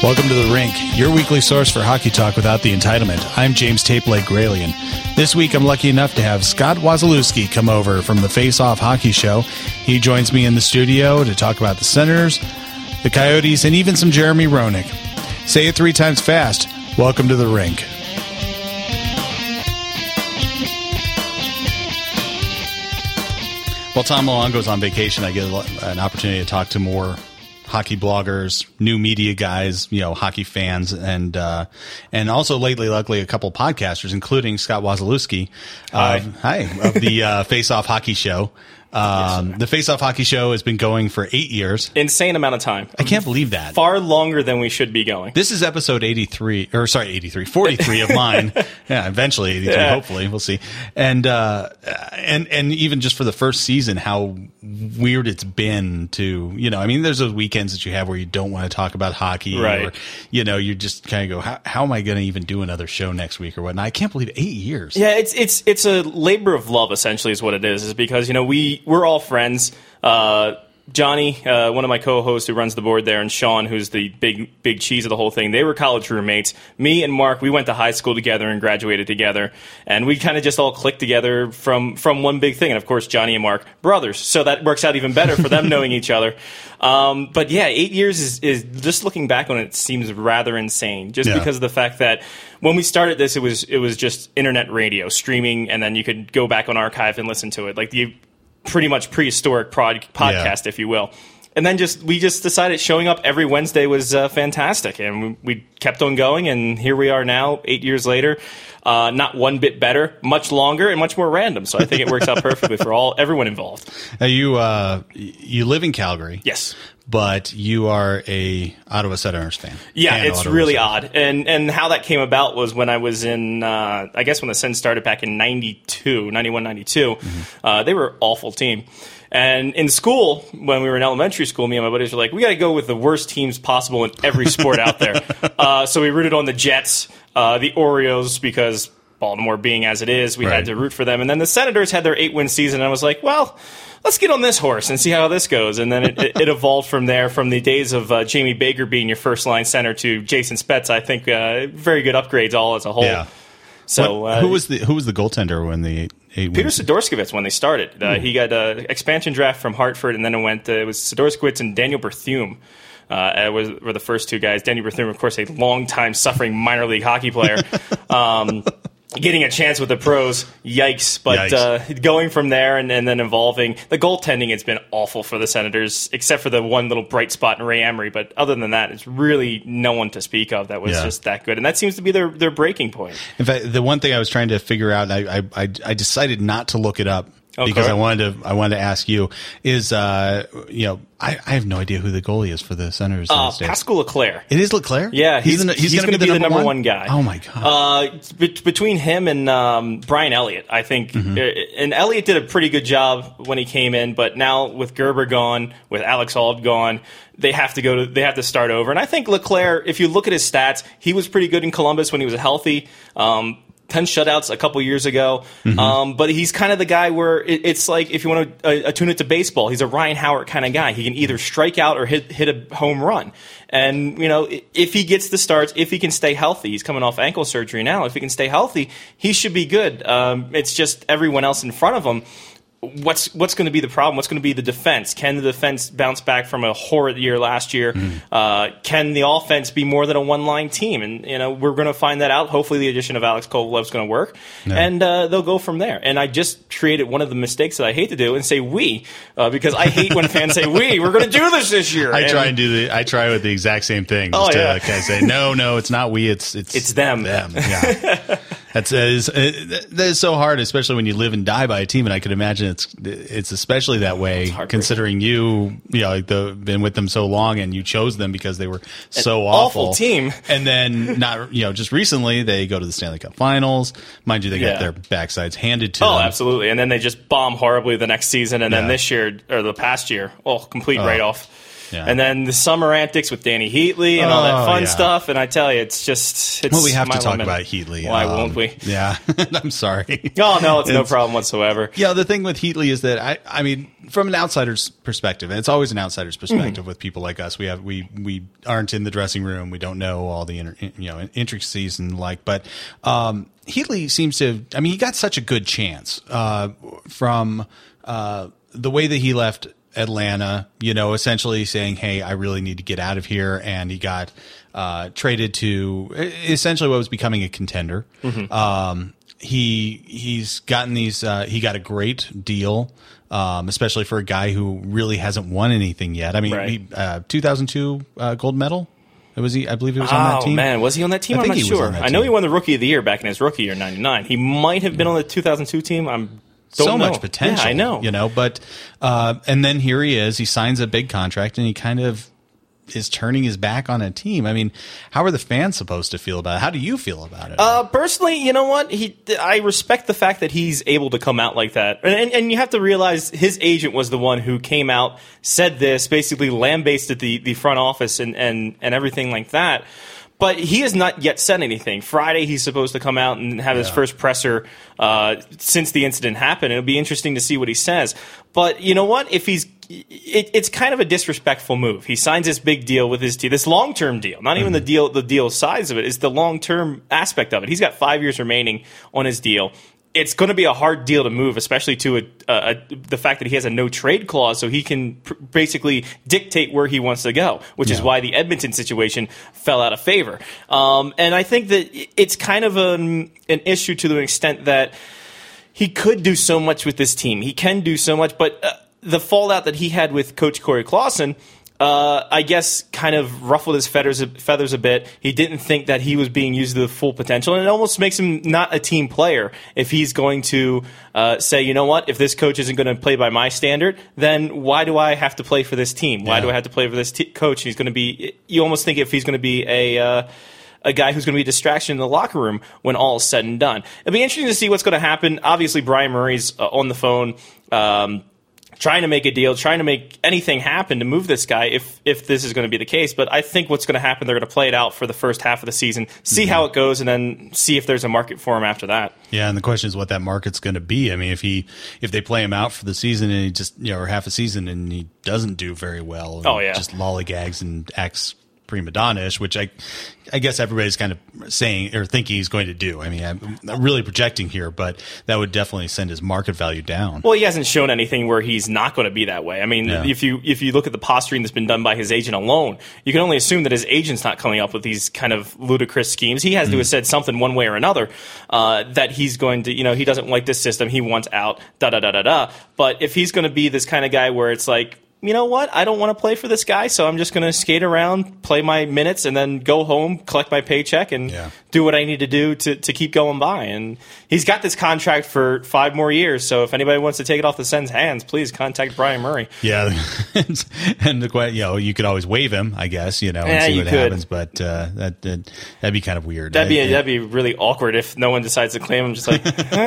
Welcome to The Rink, your weekly source for hockey talk without the entitlement. I'm James Tape Leg Gralian. This week, I'm lucky enough to have Scott Wasilewski come over from the Face Off Hockey Show. He joins me in the studio to talk about the Senators, the Coyotes, and even some Jeremy Roenick. Say it 3 times fast. Welcome to The Rink. While Tom Luongo's on vacation, I get an opportunity to talk to more hockey bloggers, new media guys, hockey fans, and also lately, luckily, a couple podcasters, including Scott Wasilewski of the Face Off Hockey Show. The Face Off Hockey Show has been going for 8 years. Insane amount of time. I can't believe that. Far longer than we should be going. This is episode 43 of mine. Yeah, eventually 83, hopefully. We'll see. And even just for the first season, how weird it's been to, there's those weekends that you have where you don't want to talk about hockey. Right. Or, you just kind of go, how am I going to even do another show next week or whatnot? I can't believe 8 years. Yeah, it's a labor of love, essentially, is what it is because, we're all friends. Johnny, one of my co-hosts who runs the board there, and Sean, who's the big cheese of the whole thing, they were college roommates. Me and Mark, we went to high school together and graduated together, and we kind of just all clicked together from one big thing. And of course, Johnny and Mark, brothers, so that works out even better for them knowing each other. But yeah, 8 years is just looking back on it seems rather insane, just because of the fact that when we started this, it was just internet radio streaming, and then you could go back on archive and listen to it, like the pretty much prehistoric podcast, if you will. And then we just decided showing up every Wednesday was fantastic, and we kept on going, and here we are now, 8 years later. Not one bit better, much longer, and much more random. So I think it works out perfectly for everyone involved. Now you live in Calgary. Yes. But you are a Ottawa Senators fan. Yeah, it's really odd. And how that came about was when I was in, I guess when the Sens started back in 91, 92, they were an awful team. And in school, when we were in elementary school, me and my buddies were like, we got to go with the worst teams possible in every sport out there. So we rooted on the Jets, the Orioles, because Baltimore being as it is, we had to root for them. And then the Senators had their 8-win season, and I was like, well, let's get on this horse and see how this goes. And then it evolved from there, from the days of Jamie Baker being your first-line center to Jason Spetz. I think very good upgrades all as a whole. Yeah. So who was the goaltender when the 8 Peter Sidorskivitz when they started. He got an expansion draft from Hartford, and then it was Sidorskivitz and Daniel Berthume. Were the first two guys. Daniel Berthume, of course, a long-time suffering minor league hockey player. Getting a chance with the pros, yikes. But going from there and then evolving. The goaltending has been awful for the Senators, except for the one little bright spot in Ray Emery. But other than that, it's really no one to speak of that was just that good. And that seems to be their breaking point. In fact, the one thing I was trying to figure out, I decided not to look it up. Because I wanted to ask you is I have no idea who the goalie is for the Senators. Pascal Leclerc. It is Leclerc? Yeah, he's going to be the number one guy. Oh my god! Between him and Brian Elliott, I think, and Elliott did a pretty good job when he came in, but now with Gerber gone, with Alex Auld gone, they have to start over. And I think Leclerc, if you look at his stats, he was pretty good in Columbus when he was healthy. 10 shutouts a couple years ago. But he's kind of the guy where it's like, if you want to attune it to baseball, he's a Ryan Howard kind of guy. He can either strike out or hit a home run. And, if he gets the starts, if he can stay healthy, he's coming off ankle surgery now. If he can stay healthy, he should be good. It's just everyone else in front of him. What's going to be the problem? What's going to be the defense? Can the defense bounce back from a horrid year last year? Can the offense be more than a one-line team? And we're going to find that out. Hopefully, the addition of Alex Kovalev is going to work, and they'll go from there. And I just created one of the mistakes that I hate to do and say we, because I hate when fans say we. We're going to do this year. I try with the exact same thing. Just to kind of say no, it's not we. It's them. Yeah. That is so hard, especially when you live and die by a team, and I could imagine it's especially that way, considering been with them so long, and you chose them because they were so awful team. And then just recently they go to the Stanley Cup Finals, mind you, they got their backsides handed to them. Oh, absolutely, and then they just bomb horribly the next season, and then this year or the past year, complete write off. Yeah. And then the summer antics with Danny Heatley and all that fun stuff. And I tell you, it's well, we have to talk about Heatley. Why won't we? Yeah, I'm sorry. Oh, no, it's no problem whatsoever. Yeah, the thing with Heatley is that I mean, from an outsider's perspective, and it's always an outsider's perspective with people like us. We aren't in the dressing room. We don't know all the intricacies and but Heatley seems to. I mean, he got such a good chance from the way that he left Atlanta. Essentially saying, "Hey, I really need to get out of here," and he got traded to essentially what was becoming a contender. He's gotten these. He got a great deal, especially for a guy who really hasn't won anything yet. I mean, he, 2002 gold medal. Was he? I believe he was on that team. Oh man, was he on that team? I'm not sure. I know he won the Rookie of the Year back in his rookie year, '99. He might have been on the 2002 team. Don't know. Much potential. Yeah, I know. But and then here he is. He signs a big contract, and he kind of is turning his back on a team. I mean, how are the fans supposed to feel about it? How do you feel about it? Personally, you know what? I respect the fact that he's able to come out like that. And you have to realize his agent was the one who came out, said this, basically lambasted the front office and everything like that. But he has not yet said anything. Friday, he's supposed to come out and have his first presser since the incident happened. It'll be interesting to see what he says. But you know what? It's kind of a disrespectful move. He signs this big deal with his team, this long-term deal. Not even the deal size of it. It's the long-term aspect of it. He's got 5 years remaining on his deal. It's going to be a hard deal to move, especially to the fact that he has a no-trade clause, so he can basically dictate where he wants to go, which is why the Edmonton situation fell out of favor. And I think that it's kind of an issue to the extent that he could do so much with this team. He can do so much, but the fallout that he had with Coach Corey Clausen, I guess, kind of ruffled his feathers a bit. He didn't think that he was being used to the full potential, and it almost makes him not a team player if he's going to say, you know what, if this coach isn't going to play by my standard, then why do I have to play for this team? Why do I have to play for this coach? He's going to be. You almost think if he's going to be a guy who's going to be a distraction in the locker room when all is said and done. It'll be interesting to see what's going to happen. Obviously, Brian Murray's on the phone. Trying to make a deal, trying to make anything happen to move this guy if this is going to be the case. But I think what's going to happen, they're going to play it out for the first half of the season, see how it goes, and then see if there's a market for him after that. Yeah, and the question is what that market's going to be. I mean, if they play him out for the season and he just or half a season and he doesn't do very well, just lollygags and acts prima donna-ish, which I guess everybody's kind of saying or thinking he's going to do. I mean, I'm really projecting here, but that would definitely send his market value down. Well, he hasn't shown anything where he's not going to be that way. I mean, if you look at the posturing that's been done by his agent alone, you can only assume that his agent's not coming up with these kind of ludicrous schemes. He has to have said something one way or another that he's going to, he doesn't like this system, he wants out, da-da-da-da-da. But if he's going to be this kind of guy where it's like, you know what? I don't want to play for this guy, so I'm just going to skate around, play my minutes, and then go home, collect my paycheck, and do what I need to do to keep going by. And he's got this contract for 5 more years, so if anybody wants to take it off the Sens' hands, please contact Brian Murray. Yeah, and you could always waive him, I guess, and see what happens, but that'd be kind of weird. That'd be really awkward if no one decides to claim him. Just like,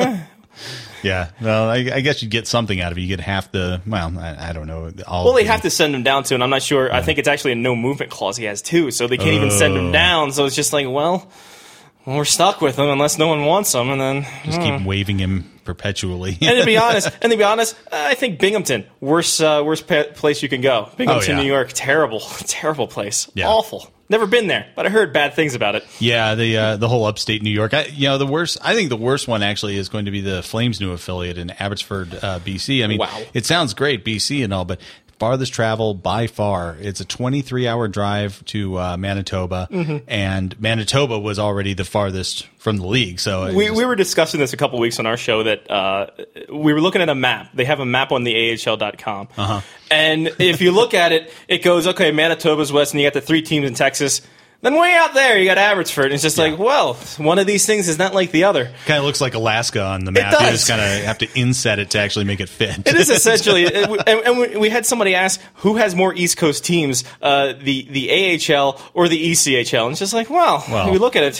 Yeah, well, I guess you'd get something out of it. You get half the, I don't know. They have to send him down to, and I'm not sure. I think it's actually a no movement clause he has too, so they can't even send him down. So it's just like, well, we're stuck with him unless no one wants him, and then just keep waving him perpetually. And to be honest, I think Binghamton, worst place you can go. Binghamton, New York, terrible place, awful. Never been there, but I heard bad things about it. Yeah, the whole upstate New York. I think the worst one actually is going to be the Flames' new affiliate in Abbotsford, BC. I mean, It sounds great, BC and all, but farthest travel by far. It's a 23-hour drive to Manitoba, and Manitoba was already the farthest from the league. So we were discussing this a couple weeks on our show that we were looking at a map. They have a map on the AHL.com. And if you look at it, it goes, okay, Manitoba's west, and you got the 3 teams in Texas. Then way out there, you got Abbotsford. And it's just like, well, one of these things is not like the other. Kind of looks like Alaska on the map. It does. You just kind of have to inset it to actually make it fit. It is essentially. And we had somebody ask, who has more East Coast teams, the AHL or the ECHL? And it's just like, well, we look at it.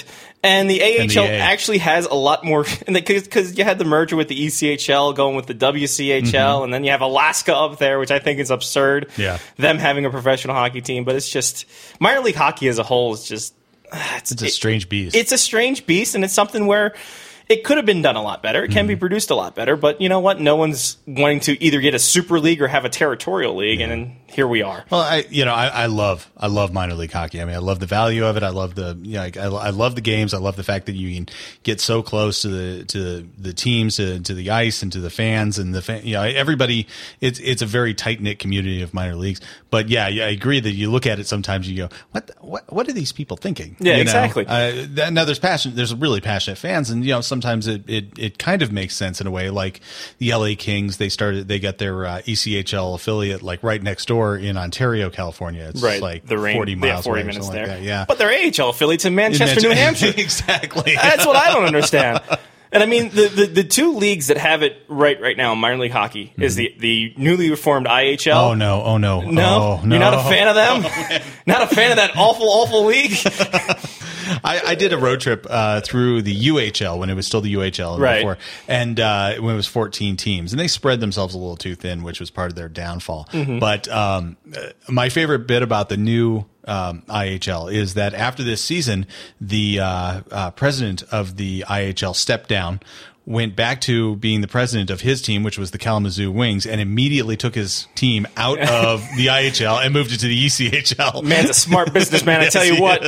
And the AHL And the A. actually has a lot more, because you had the merger with the ECHL going with the WCHL, and then you have Alaska up there, which I think is absurd. Yeah. Them having a professional hockey team, but it's just minor league hockey as a whole is just It's a strange beast. It's a strange beast, and it's something where it could have been done a lot better. It can be produced a lot better, but you know what? No one's wanting to either get a super league or have a territorial league, and then here we are. Well, I love minor league hockey. I mean, I love the value of it. I love I love the games. I love the fact that you can get so close to the teams, to the ice, and to the fans, and everybody. It's a very tight knit community of minor leagues. But yeah, I agree that you look at it sometimes, you go, what are these people thinking? Yeah, exactly. Now there's passion. There's really passionate fans, and sometimes it kind of makes sense in a way. Like the LA Kings, they got their ECHL affiliate like right next door in Ontario, California. It's like the 40 miles 40 away, minutes there. like that. Yeah, but their AHL affiliates in Manchester, New Hampshire. Exactly. That's what I don't understand. And I mean, the two leagues that have it right now in minor league hockey is the newly reformed IHL. Oh no! No, you're not a fan of them. Not a fan of that awful league. I did a road trip through the UHL when it was still the UHL before, and when it was 14 teams, and they spread themselves a little too thin, which was part of their downfall. But my favorite bit about the new IHL is that after this season, the president of the IHL stepped down, went back to being the president of his team, which was the Kalamazoo Wings, and immediately took his team out of the IHL and moved it to the ECHL. Man's a smart businessman, I tell you what.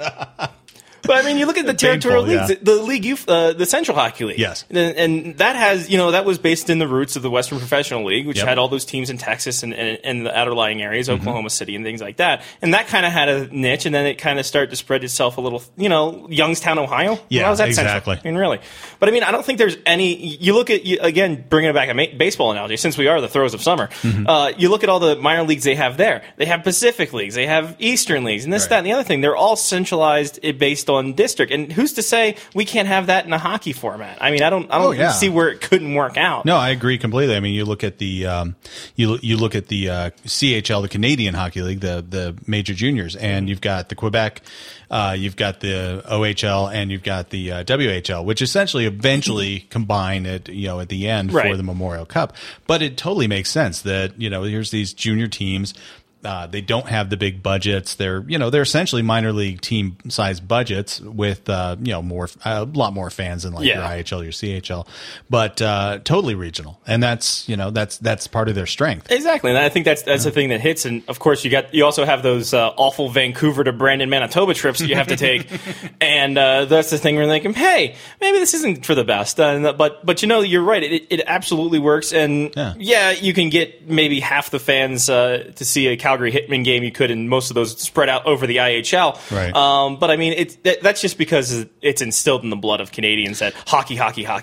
But I mean, you look at the territorial leagues, the league, the Central Hockey League. Yes, and that has, that was based in the roots of the Western Professional League, which had all those teams in Texas and the outlying areas, Oklahoma City and things like that. And that kind of had a niche, and then it kind of started to spread itself a little. Youngstown, Ohio. Yeah, how was that exactly. Central? I mean, really. But I mean, I don't think there's any. You look at again, bringing it back a baseball analogy, since we are the throes of summer. You look at all the minor leagues they have there. They have Pacific leagues, they have Eastern leagues, and this, that, and the other thing. They're all centralized based on district. And who's to say we can't have that in a hockey format? I mean, I don't see where it couldn't work out. No, I agree completely. I mean, you look at the you look at the CHL, the Canadian Hockey League, the major juniors, and you've got the Quebec, you've got the OHL, and you've got the WHL, which essentially eventually combine at the end for the Memorial Cup. But it totally makes sense that here's these junior teams. They don't have the big budgets. They're essentially minor league team size budgets with a lot more fans than your IHL, your CHL, but totally regional, and that's part of their strength. Exactly, and I think that's the thing that hits. And of course, you also have those awful Vancouver to Brandon, Manitoba trips that you have to take, and that's the thing where they're thinking, hey, maybe this isn't for the best. But you're right. It absolutely works, and you can get maybe half the fans to see a Calgary Hitmen game you could, and most of those spread out over the IHL. Right. But I mean, that's just because it's instilled in the blood of Canadians that hockey,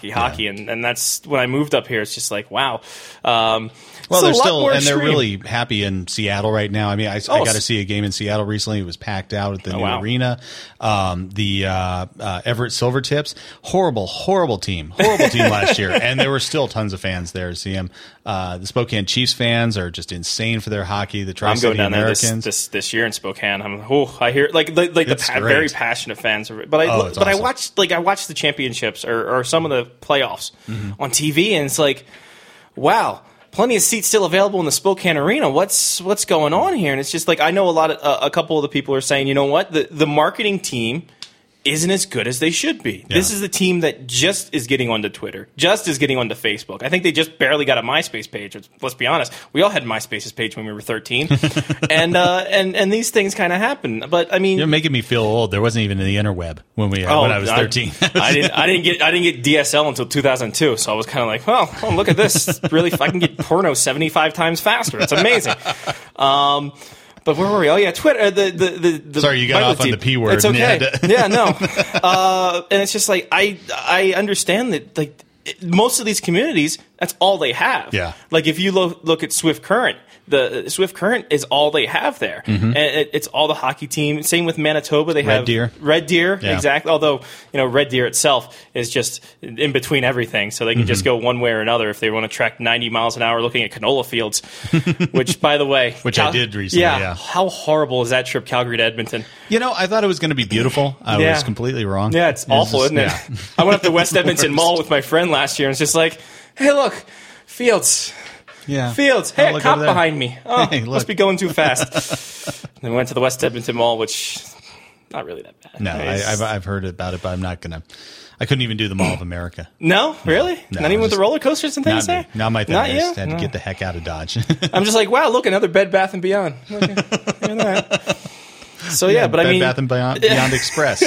and that's when I moved up here. It's just like, wow. Well, they're still, and they're really happy in Seattle right now. I mean, I got to see a game in Seattle recently. It was packed out at the new arena. The Everett Silvertips, horrible team last year, and there were still tons of fans there to see them. The Spokane Chiefs fans are just insane for their hockey. The Tri-City Americans this year in Spokane. I hear the very passionate fans of it. But I watched the championships or some of the playoffs on TV, and it's like, wow. Plenty of seats still available in the Spokane Arena. What's going on here? And it's just like, I know a couple of the people are saying, you know what, the marketing team isn't as good as they should be. Yeah. This is the team that just is getting onto Twitter, just is getting onto Facebook. I think they just barely got a MySpace page. Let's be honest, we all had MySpace's page when we were 13, and these things kind of happen. But I mean, you're making me feel old. There wasn't even the interweb when I was 13. I didn't get DSL until 2002, so I was kind of like, well, look at this. Really, I can get porno 75 times faster. It's amazing. But where were we? Oh yeah, Twitter. The Sorry, you got off on the P word. It's okay. Yeah, no. And it's just like I understand that most of these communities That's all they have. Yeah. Like if you look at Swift Current, the Swift Current is all they have there. And it's all the hockey team. Same with Manitoba. They have Red Deer, yeah. exactly. Although, Red Deer itself is just in between everything. So they can just go one way or another if they want to trek 90 miles an hour looking at canola fields, which, by the way. I did recently, yeah. How horrible is that trip, Calgary to Edmonton? I thought it was going to be beautiful. I was completely wrong. Yeah, it's awful, isn't it? Yeah. I went up to West Edmonton Mall with my friend last year and it's just like, hey, look, fields. Yeah. Fields. Hey, a cop behind me. Oh, hey, must be going too fast. Then we went to the West Edmonton Mall, which not really that bad. No, I've heard about it, but I'm not going to. I couldn't even do the Mall of America. No? Really? No, not even with the roller coasters and things there? Not my thing. Not I you? had to get the heck out of Dodge. I'm just like, wow, look, another Bed Bath & Beyond. Look at that. So, but Bed Bath & Beyond Express.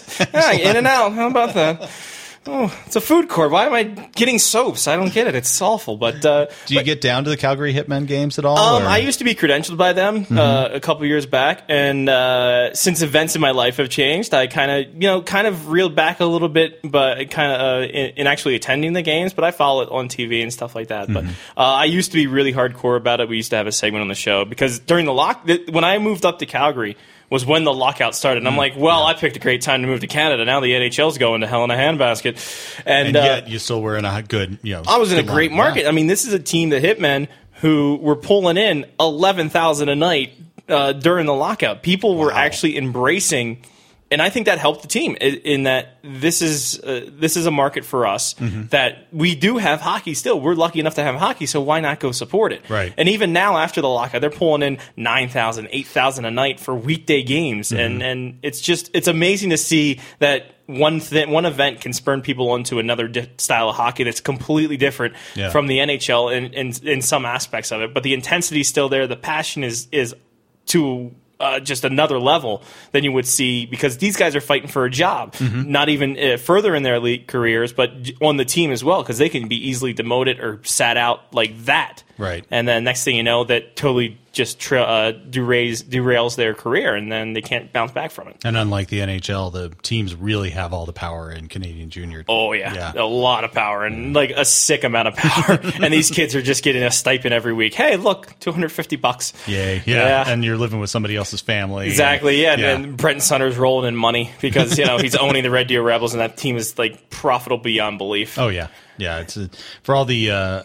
In and out. How about that? Oh, it's a food court. Why am I getting soaps? I don't get it. It's awful. But do you get down to the Calgary Hitmen games at all? I used to be credentialed by them a couple years back, and since events in my life have changed, I kind of reeled back a little bit, but kind of in actually attending the games. But I follow it on TV and stuff like that. But I used to be really hardcore about it. We used to have a segment on the show because during when I moved up to Calgary was when the lockout started. And I'm like, I picked a great time to move to Canada. Now the NHL's going to hell in a handbasket. And yet you still were in a good, I was in a great market. Yeah. I mean, this is a team, the Hitmen, who were pulling in $11,000 a night during the lockout. People were actually embracing. And I think that helped the team in that this is a market for us that we do have hockey still. We're lucky enough to have hockey, so why not go support it? Right. And even now after the lockout, they're pulling in $9,000, $8,000 a night for weekday games, and it's amazing to see that one event can spurn people onto another style of hockey that's completely different from the NHL in some aspects of it. But the intensity is still there. The passion is to just another level than you would see because these guys are fighting for a job, not even further in their elite careers, but on the team as well because they can be easily demoted or sat out like that. Right. And then next thing you know, that totally just derails their career, and then they can't bounce back from it. And unlike the NHL, the teams really have all the power in Canadian Junior. Oh, yeah. A lot of power, and like a sick amount of power. And these kids are just getting a stipend every week. Hey, look, $250. Yay. Yeah. And you're living with somebody else's family. Exactly, and Brenton Sunder's rolling in money because, he's owning the Red Deer Rebels, and that team is, like, profitable beyond belief. Oh, yeah. Yeah, it's for all the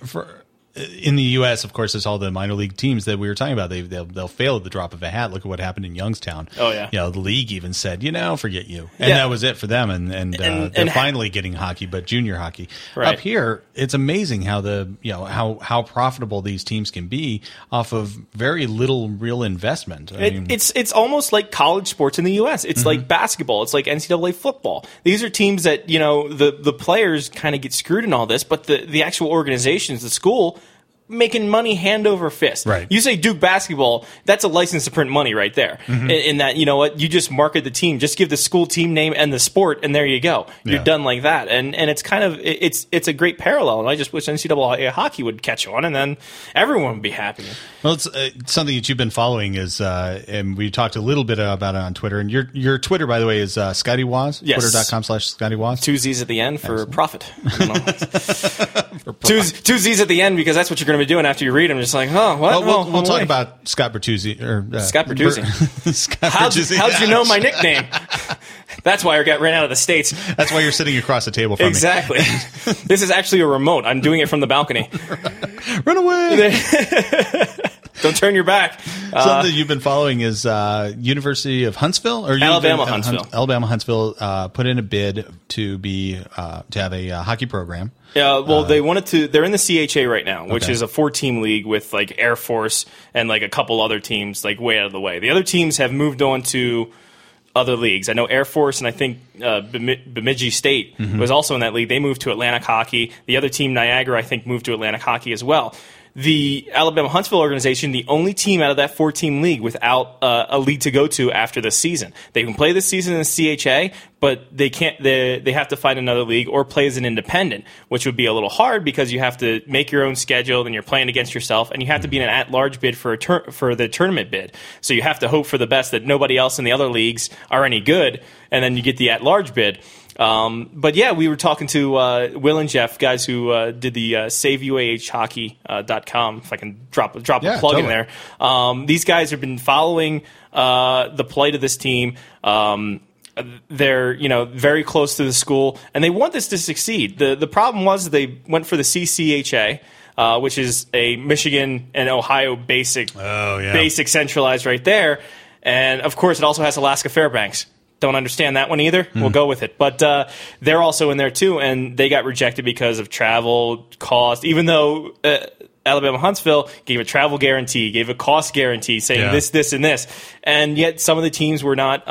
in the U.S., of course, there's all the minor league teams that we were talking about. They'll fail at the drop of a hat. Look at what happened in Youngstown. Oh, yeah. The league even said, forget you. And that was it for them. And they're finally getting hockey, but junior hockey. Right. Up here, it's amazing how how profitable these teams can be off of very little real investment. It's almost like college sports in the U.S. It's like basketball. It's like NCAA football. These are teams that, the players kind of get screwed in all this, but the actual organizations, the school, making money hand over fist. Right. You say Duke basketball, that's a license to print money right there. In that, you just market the team, just give the school team name and the sport, and there you go. You're done like that. And it's kind of it's a great parallel. And I just wish NCAA hockey would catch on, and then everyone would be happy. Well, it's something that you've been following is, and we talked a little bit about it on Twitter. And your Twitter, by the way, is Scotty Waz. Yes. Twitter.com/Scotty Waz. 2 Z's at the end for profit. Two Z's at the end because that's what you're going to be doing after you read them. Just like, what? Well, we'll talk about Scott Bertuzzi. Scott Bertuzzi. How'd you know my nickname? That's why I ran out of the States. That's why you're sitting across the table from me. Exactly. This is actually a remote. I'm doing it from the balcony. Run away. Don't turn your back. Something you've been following is University of Huntsville or Alabama Huntsville. Alabama Huntsville put in a bid to have a hockey program. Yeah, well, they wanted to. They're in the CHA right now, which is a 4-team league with like Air Force and like a couple other teams like way out of the way. The other teams have moved on to other leagues. I know Air Force and I think Bemidji State was also in that league. They moved to Atlantic Hockey. The other team, Niagara, I think moved to Atlantic Hockey as well. The Alabama Huntsville organization, the only team out of that 4-team league without a league to go to after this season. They can play this season in the CHA, but they can't. They have to find another league or play as an independent, which would be a little hard because you have to make your own schedule and you're playing against yourself, and you have to be in an at-large bid for the tournament bid. So you have to hope for the best that nobody else in the other leagues are any good, and then you get the at-large bid. But yeah, we were talking to Will and Jeff, guys who did the SaveUAHHockey.com. If I can drop a plug totally in there. These guys have been following the plight of this team. They're very close to the school, and they want this to succeed. The problem was they went for the CCHA, which is a Michigan and Ohio basic centralized right there, and of course it also has Alaska Fairbanks. Don't understand that one either. We'll go with it. But they're also in there too, and they got rejected because of travel cost, even though Alabama Huntsville gave a travel guarantee, gave a cost guarantee, saying this, and this. And yet some of the teams were not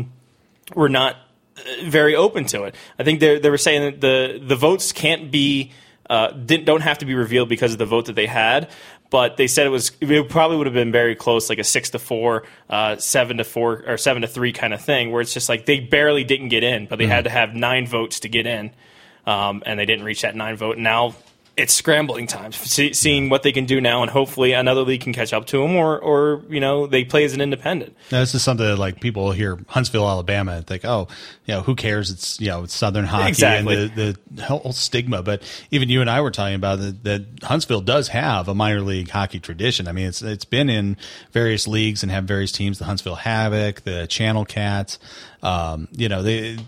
very open to it. I think they were saying that the votes can't be don't have to be revealed because of the vote that they had. But they said it probably would have been very close, like a 6-4, 7-4, or 7-3 kind of thing, where it's just like they barely didn't get in, but they had to have 9 votes to get in, and they didn't reach that 9 vote. Now it's scrambling time, seeing what they can do now, and hopefully another league can catch up to them, or they play as an independent. Now, this is something that, like, people hear Huntsville, Alabama, and think, who cares? It's it's Southern hockey exactly. And the whole stigma. But even you and I were talking about that Huntsville does have a minor league hockey tradition. I mean, it's been in various leagues and have various teams. The Huntsville Havoc, the Channel Cats. There's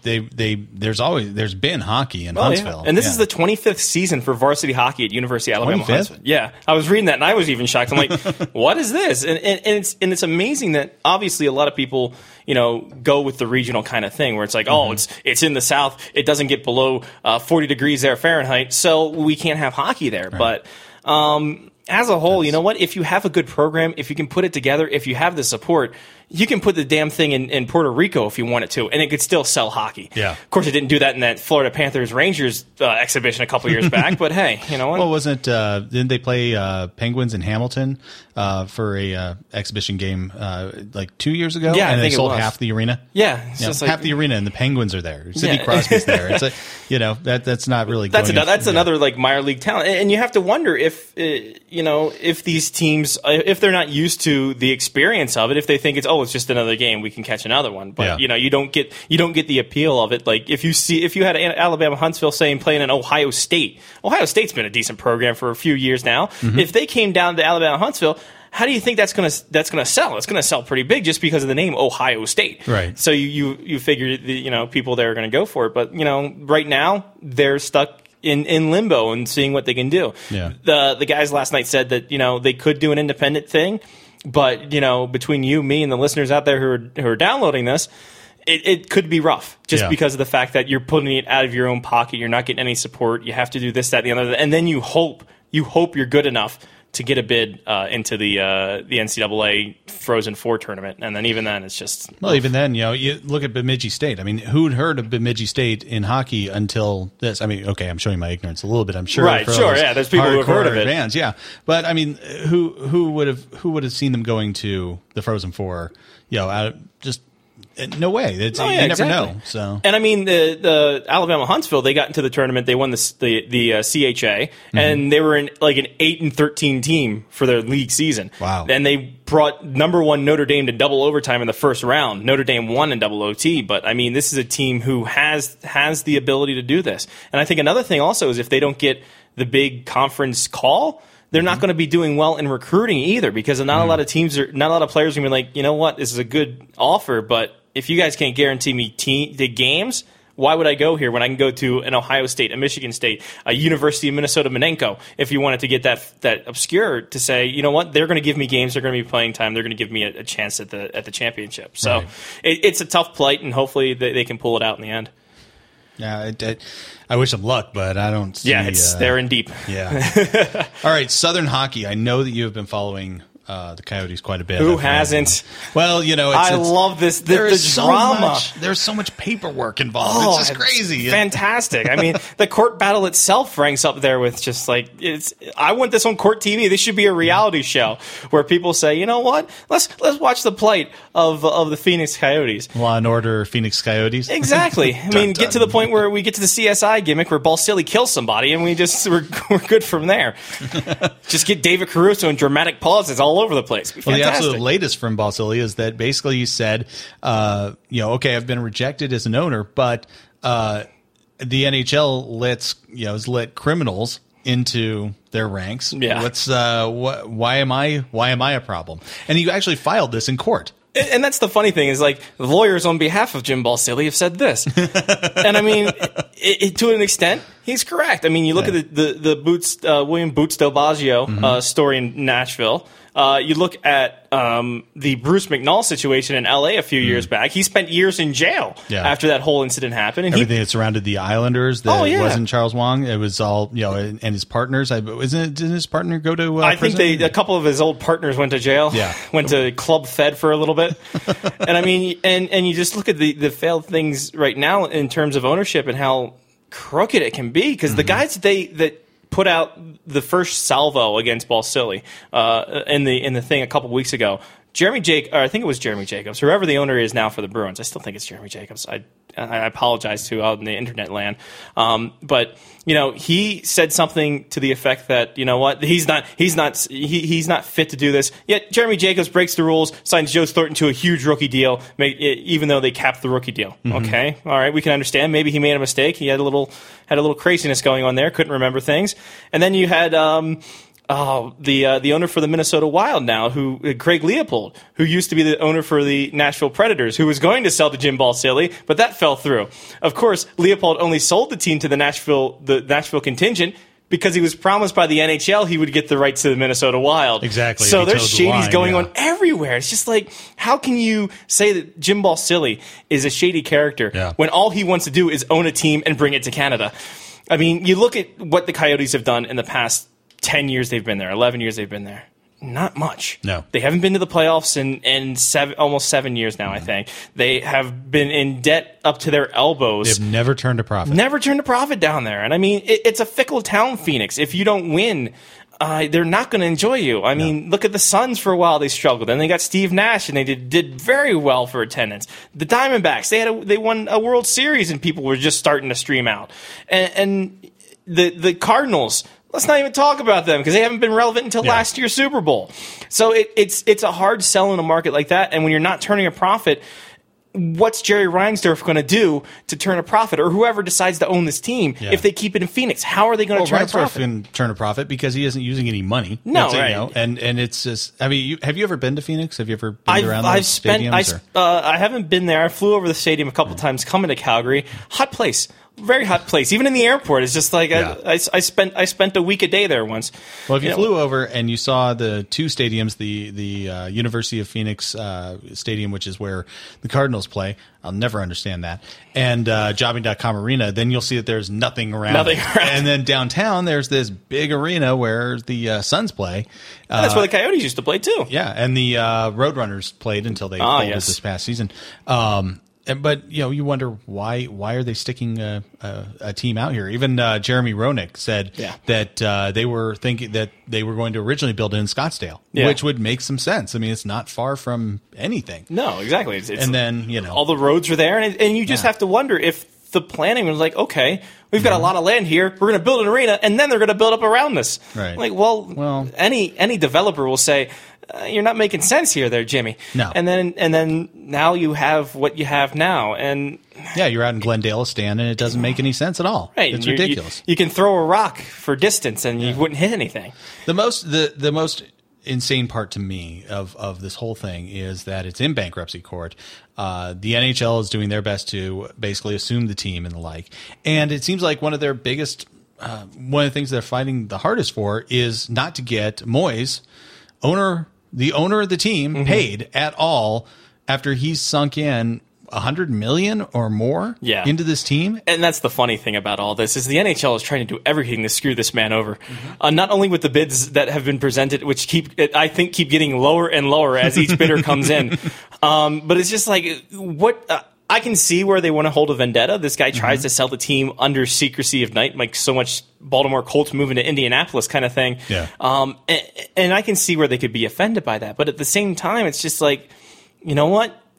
been hockey in Huntsville, and this is the 25th season for varsity hockey at University of Alabama. 25th? Huntsville. Yeah, I was reading that and I was even shocked. I'm like, what is this? And it's amazing that obviously a lot of people go with the regional kind of thing where it's like, it's in the South, it doesn't get below 40 degrees there Fahrenheit, so we can't have hockey there. Right. But as a whole, you know what? If you have a good program, if you can put it together, if you have the support, you can put the damn thing in Puerto Rico if you wanted to, and it could still sell hockey. Yeah. Of course, it didn't do that in that Florida Panthers Rangers exhibition a couple years back, but hey, you know what? Well, didn't they play Penguins in Hamilton for a exhibition game like 2 years ago? Yeah, and I think they sold it was. half the arena. Yeah, it's just like, half the arena, and the Penguins are there. Sidney Crosby's there. It's that's not really. That's another like minor league talent, and you have to wonder if if these teams, if they're not used to the experience of it, if they think it's just another game, we can catch another one. But you don't get the appeal of it. Like if you had Alabama Huntsville playing in Ohio State. Ohio State's been a decent program for a few years now. Mm-hmm. If they came down to Alabama Huntsville, how do you think that's gonna sell? It's gonna sell pretty big just because of the name Ohio State. Right. So you figure people there are gonna go for it. But right now they're stuck in limbo and seeing what they can do. Yeah. The guys last night said that they could do an independent thing, but between you, me, and the listeners out there who are downloading this, it could be rough just because of the fact that you're putting it out of your own pocket. You're not getting any support. You have to do this, that, and the other, and then you hope you're good enough to get a bid into the NCAA Frozen Four tournament, and then even then, it's just even then, you look at Bemidji State. I mean, who'd heard of Bemidji State in hockey until this? I mean, okay, I'm showing my ignorance a little bit. I'm sure, right? Sure, yeah. There's people who have heard of it, fans, yeah. But I mean, who would have seen them going to the Frozen Four? Just. No way. You never know. So, and I mean, the Alabama Huntsville, they got into the tournament. They won the CHA, and they were in like an 8-13 team for their league season. Wow! And they brought number 1 Notre Dame to double overtime in the first round. Notre Dame won in double OT, but I mean, this is a team who has the ability to do this. And I think another thing also is if they don't get the big conference call, they're not going to be doing well in recruiting either, because not a lot of players are going to be like, you know what, this is a good offer, but if you guys can't guarantee me the games, why would I go here when I can go to an Ohio State, a Michigan State, a University of Minnesota Minenko, if you wanted to get that obscure to say, you know what, they're going to give me games, they're going to be playing time, they're going to give me a chance at the championship. So it's a tough plight, and hopefully they can pull it out in the end. Yeah, I wish them luck, but I don't see... Yeah, they're in deep. Yeah. All right, Southern hockey. I know that you have been following the Coyotes quite a bit. Who hasn't? Well, I love this. The drama. There's so much paperwork involved. It's just crazy. Fantastic. I mean, the court battle itself ranks up there with just like I want this on court TV. This should be a reality show where people say, you know what? Let's watch the plight of the Phoenix Coyotes. Law and Order, Phoenix Coyotes. Exactly. I mean, get to the point where we get to the CSI gimmick where Balsillie kills somebody, and we're good from there. Just get David Caruso and dramatic pauses all over the place. Well, the absolute latest from Balsillie is that basically you said, okay, I've been rejected as an owner, but the NHL has let criminals into their ranks. Yeah. Why am I a problem? And you actually filed this in court. And that's the funny thing is, like, the lawyers on behalf of Jim Balsillie have said this. And I mean, to an extent, he's correct. I mean, you look at the William Boots Del Baggio story in Nashville. You look at the Bruce McNall situation in L.A. a few years back. He spent years in jail after that whole incident happened. And everything that surrounded the Islanders that wasn't Charles Wang. It was all, and his partners. Didn't his partner go to I prison? think a couple of his old partners went to jail. Yeah. Went to Club Fed for a little bit. And I mean, and you just look at the failed things right now in terms of ownership and how crooked it can be. Because the guys that put out the first salvo against Balsillie in the thing a couple weeks ago. I think it was Jeremy Jacobs, whoever the owner is now for the Bruins. I still think it's Jeremy Jacobs. I apologize to out in the internet land, but he said something to the effect that he's not fit to do this. Yet Jeremy Jacobs breaks the rules, signs Joe Thornton to a huge rookie deal, even though they capped the rookie deal. Okay, all right, we can understand. Maybe he made a mistake. He had a little craziness going on there. Couldn't remember things, and then you had. The owner for the Minnesota Wild now, Craig Leopold, who used to be the owner for the Nashville Predators, who was going to sell to Jim Balsillie, but that fell through. Of course, Leopold only sold the team to the Nashville contingent because he was promised by the NHL he would get the rights to the Minnesota Wild. Exactly. So there's shadies going on everywhere. It's just like, how can you say that Jim Balsillie is a shady character when all he wants to do is own a team and bring it to Canada? I mean, you look at what the Coyotes have done in the past 10 years they've been there, 11 years they've been there. Not much. No. They haven't been to the playoffs in almost 7 years now, I think. They have been in debt up to their elbows. They've never turned a profit. Never turned a profit down there. And I mean, it's a fickle town, Phoenix. If you don't win, they're not going to enjoy you. I mean, look at the Suns for a while. They struggled. Then they got Steve Nash, and they did very well for attendance. The Diamondbacks, they won a World Series, and people were just starting to stream out. And the Cardinals, let's not even talk about them because they haven't been relevant until last year's Super Bowl. So it's a hard sell in a market like that. And when you're not turning a profit, what's Jerry Reinsdorf going to do to turn a profit, or whoever decides to own this team if they keep it in Phoenix? How are they going to turn a profit? Can turn a profit because he isn't using any money. No, right. And it's just. I mean, have you ever been to Phoenix? Have you ever been around those stadiums? I haven't been there. I flew over the stadium a couple times coming to Calgary. Hot place. Very hot place. Even in the airport, it's just like I spent a week a day there once. Well, if you flew over and you saw the two stadiums, the University of Phoenix Stadium, which is where the Cardinals play, I'll never understand that, and Jobbing.com Arena, then you'll see that there's nothing around. And then downtown, there's this big arena where the Suns play. That's where the Coyotes used to play too. Yeah, and the Roadrunners played until they folded this past season. But you wonder why are they sticking a team out here? Even Jeremy Roenick said that they were thinking that they were going to originally build it in Scottsdale, which would make some sense. I mean, it's not far from anything. No, exactly. It's and then all the roads are there, and you just have to wonder if the planning was like, okay, we've got a lot of land here, we're going to build an arena, and then they're going to build up around this. Right. Like, well, any developer will say, you're not making sense here, there, Jimmy. No. And then now you have what you have now, and you're out in Glendale, Stan, and it doesn't make any sense at all. Right. It's ridiculous. You can throw a rock for distance, and you wouldn't hit anything. The most insane part to me of this whole thing is that it's in bankruptcy court. The NHL is doing their best to basically assume the team and the like, and it seems like one of their biggest, one of the things they're fighting the hardest for is not to get Moyes, the owner of the team, paid at all after he's sunk in $100 million or more into this team. And that's the funny thing about all this is the NHL is trying to do everything to screw this man over. Not only with the bids that have been presented, which keep getting lower and lower as each bidder comes in, but it's just like I can see where they want to hold a vendetta. This guy tries to sell the team under secrecy of night, like so much Baltimore Colts moving to Indianapolis kind of thing. Yeah. And I can see where they could be offended by that. But at the same time, it's just like, you know what?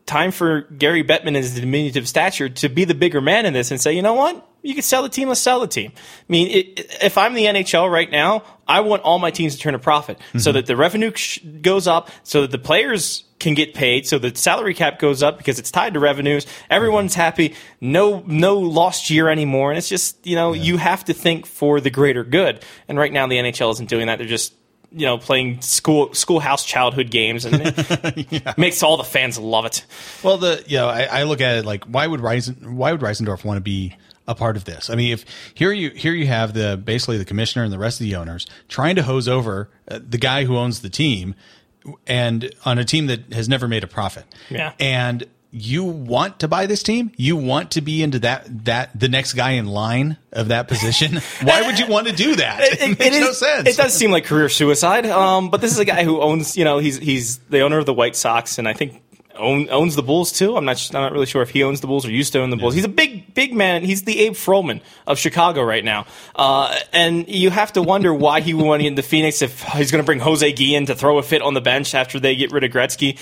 time for Gary Bettman and his diminutive stature to be the bigger man in this and say, you know what? You can sell the team, let's sell the team. I mean, if I'm the NHL right now, I want all my teams to turn a profit so that the revenue goes up, so that the players can get paid, so the salary cap goes up because it's tied to revenues. Everyone's happy. No lost year anymore. And it's just, you have to think for the greater good. And right now the NHL isn't doing that. They're just playing schoolhouse childhood games, and it makes all the fans love it. Well, I look at it like, why would Reisendorf want to be a part of this? I mean, if here you have basically the commissioner and the rest of the owners trying to hose over the guy who owns the team, and on a team that has never made a profit. Yeah. And you want to buy this team? You want to be into that the next guy in line of that position? Why would you want to do that? It makes no sense. It does seem like career suicide. But this is a guy who owns, he's the owner of the White Sox, and I think owns the Bulls too. I'm not really sure if he owns the Bulls or used to own the Bulls. He's a big man. He's the Abe Froman of Chicago right now. And you have to wonder why he went into Phoenix if he's going to bring Jose Guillen to throw a fit on the bench after they get rid of Gretzky.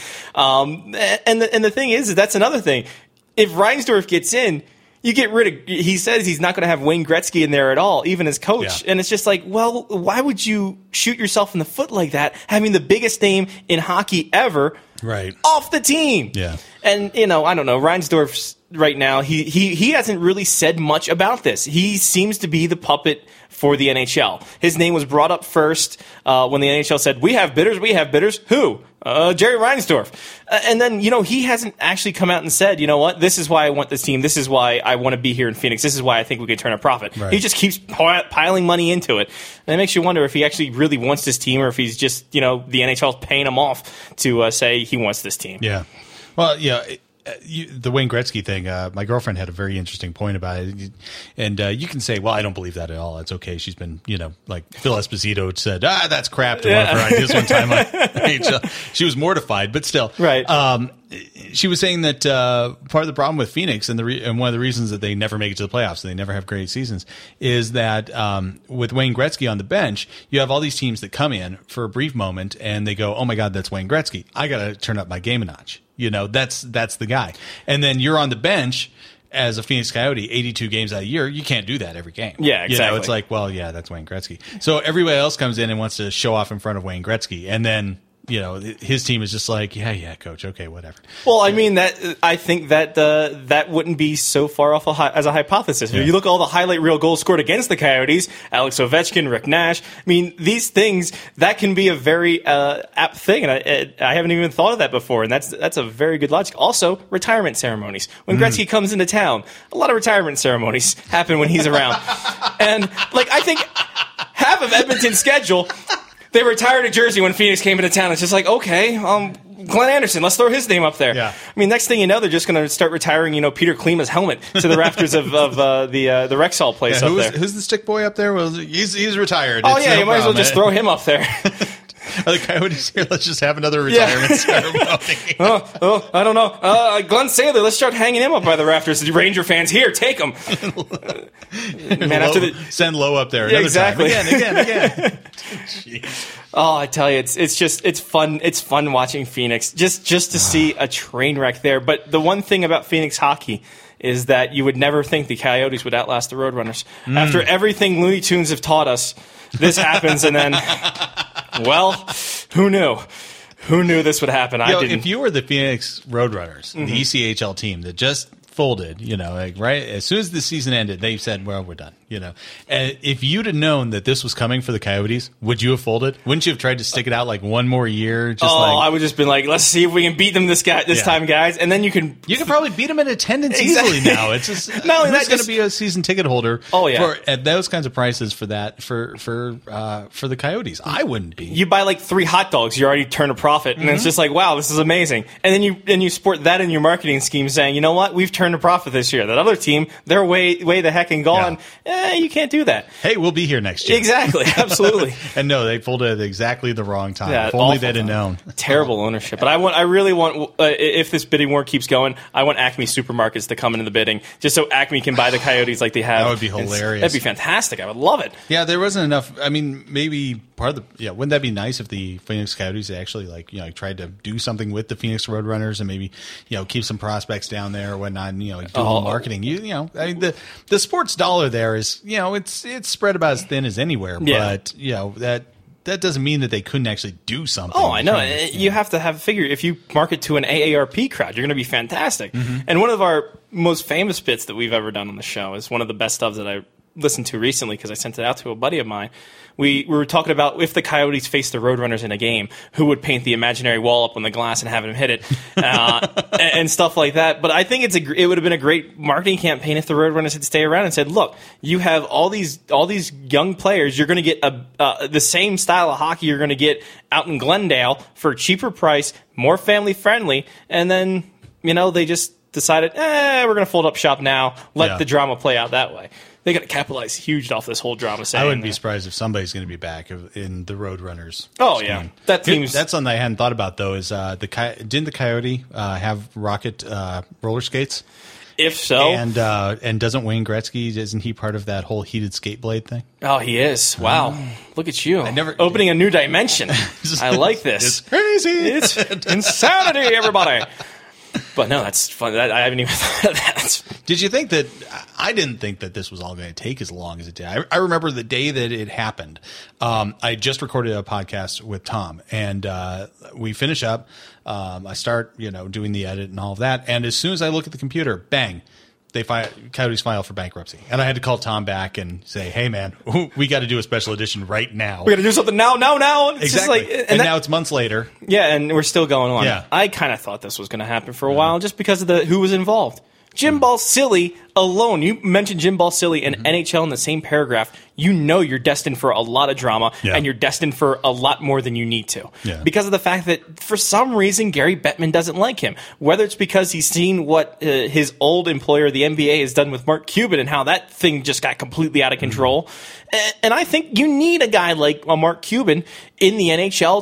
And the thing is that's another thing. If Reinsdorf gets in, you get rid of. He says he's not going to have Wayne Gretzky in there at all, even as coach. Yeah. And it's just like, well, why would you shoot yourself in the foot like that, having the biggest name in hockey ever off the team? Yeah. And I don't know. Reinsdorf's right now. He hasn't really said much about this. He seems to be the puppet for the NHL. His name was brought up first when the NHL said, "We have bidders. We have bidders." Who? Jerry Reinsdorf. And then, he hasn't actually come out and said, you know what, this is why I want this team. This is why I want to be here in Phoenix. This is why I think we can turn a profit. Right. He just keeps piling money into it. And it makes you wonder if he actually really wants this team or if he's just, the NHL's paying him off to say he wants this team. Yeah. Well, the Wayne Gretzky thing, my girlfriend had a very interesting point about it. And you can say, well, I don't believe that at all. It's okay. She's been, like Phil Esposito said, that's crap to one of her ideas one time. She was mortified, but still. Right. She was saying that part of the problem with Phoenix and one of the reasons that they never make it to the playoffs and they never have great seasons is that with Wayne Gretzky on the bench, you have all these teams that come in for a brief moment and they go, oh my God, that's Wayne Gretzky. I got to turn up my game a notch. That's the guy. And then you're on the bench as a Phoenix Coyote 82 games out of the year. You can't do that every game. Yeah, exactly. It's like, well, yeah, that's Wayne Gretzky. So everybody else comes in and wants to show off in front of Wayne Gretzky. And then, his team is just like, yeah, coach, okay, whatever. Well, I mean, I think that wouldn't be so far off as a hypothesis. Yeah. If you look at all the highlight reel goals scored against the Coyotes, Alex Ovechkin, Rick Nash, I mean, these things, that can be a very apt thing. And I haven't even thought of that before. And that's a very good logic. Also, retirement ceremonies. When Gretzky comes into town, a lot of retirement ceremonies happen when he's around. And, I think half of Edmonton's schedule, they retired a jersey when Phoenix came into town. It's just like, okay, Glenn Anderson, let's throw his name up there. Yeah. I mean, next thing you know, they're just going to start retiring, Peter Klima's helmet to the rafters of the Rexall place up there. Who's the stick boy up there? Well, he's retired. Oh, you might as well just throw him up there. Are the Coyotes here? Let's just have another retirement ceremony. I don't know. Glenn Saylor, let's start hanging him up by the rafters. The Ranger fans, here, take him. Send Lowe up there. Yeah, exactly. Time. Again. Jeez. Oh, I tell you, it's fun. It's fun watching Phoenix just to see a train wreck there. But the one thing about Phoenix hockey is that you would never think the Coyotes would outlast the Roadrunners. After everything Looney Tunes have taught us, this happens, and then, well, who knew? Who knew this would happen? I didn't. If you were the Phoenix Roadrunners, the ECHL team that just folded, right as soon as the season ended, they said, well, we're done. And if you'd have known that this was coming for the Coyotes, would you have folded? Wouldn't you have tried to stick it out one more year? I would just been like, let's see if we can beat them this time, guys. And then you can probably beat them in attendance easily now. It's just who's going to be a season ticket holder? Oh yeah, at those kinds of prices for that for the Coyotes. I wouldn't be. You buy 3 hot dogs, you already turn a profit, and it's just like, wow, this is amazing. And then you sport that in your marketing scheme, saying, you know what, we've turned turn a profit this year. That other team, they're way the heck and gone. You can't do that. Hey, we'll be here next year. Exactly, absolutely. And no, they pulled it at exactly the wrong time. Yeah, if only they'd have known. Terrible ownership. But I really want, if this bidding war keeps going, I want Acme Supermarkets to come into the bidding, just so Acme can buy the Coyotes like they have. That would be hilarious. That'd be fantastic. I would love it. Yeah, there wasn't enough. I mean, maybe part of the wouldn't that be nice if the Phoenix Coyotes actually tried to do something with the Phoenix Roadrunners and maybe keep some prospects down there or whatnot, and do a little marketing. I mean, the sports dollar there is it's spread about as thin as anywhere, but that doesn't mean that they couldn't actually do something. Oh, I know. You have to have a figure. If you market to an AARP crowd, you're going to be fantastic. Mm-hmm. And one of our most famous bits that we've ever done on the show is one of the best ofs that I listened to recently because I sent it out to a buddy of mine. We were talking about if the Coyotes faced the Roadrunners in a game, who would paint the imaginary wall up on the glass and have them hit it, and stuff like that. But I think it would have been a great marketing campaign if the Roadrunners had stayed around and said, "Look, you have all these young players. You're going to get the same style of hockey you're going to get out in Glendale for a cheaper price, more family friendly." And then they just decided, we're going to fold up shop now. Let the drama play out that way. They got to capitalize huge off this whole drama. I wouldn't be surprised if somebody's going to be back in the Roadrunners. Oh scheme. Yeah, that's something I hadn't thought about though. Is didn't the Coyote have rocket roller skates? If so, and doesn't Wayne Gretzky, isn't he part of that whole heated skate blade thing? Oh, he is. Wow, look at you! Opening a new dimension. I like this. It's crazy. It's insanity, everybody. But no, that's fun. I haven't even thought of that. Did you think that? I didn't think that this was all going to take as long as it did. I remember the day that it happened. I just recorded a podcast with Tom, and we finish up. I start, doing the edit and all of that. And as soon as I look at the computer, bang, Coyotes file for bankruptcy. And I had to call Tom back and say, "Hey, man, we got to do a special edition right now. We got to do something now. It's exactly. Just and now it's months later. Yeah, and we're still going on. Yeah. I kind of thought this was going to happen for a while just because of who was involved. Jim Balsillie alone. You mentioned Jim Balsillie and NHL in the same paragraph. You're destined for a lot of drama, and you're destined for a lot more than you need to. Yeah. Because of the fact that, for some reason, Gary Bettman doesn't like him. Whether it's because he's seen what his old employer, the NBA, has done with Mark Cuban and how that thing just got completely out of control. And I think you need a guy like Mark Cuban in the NHL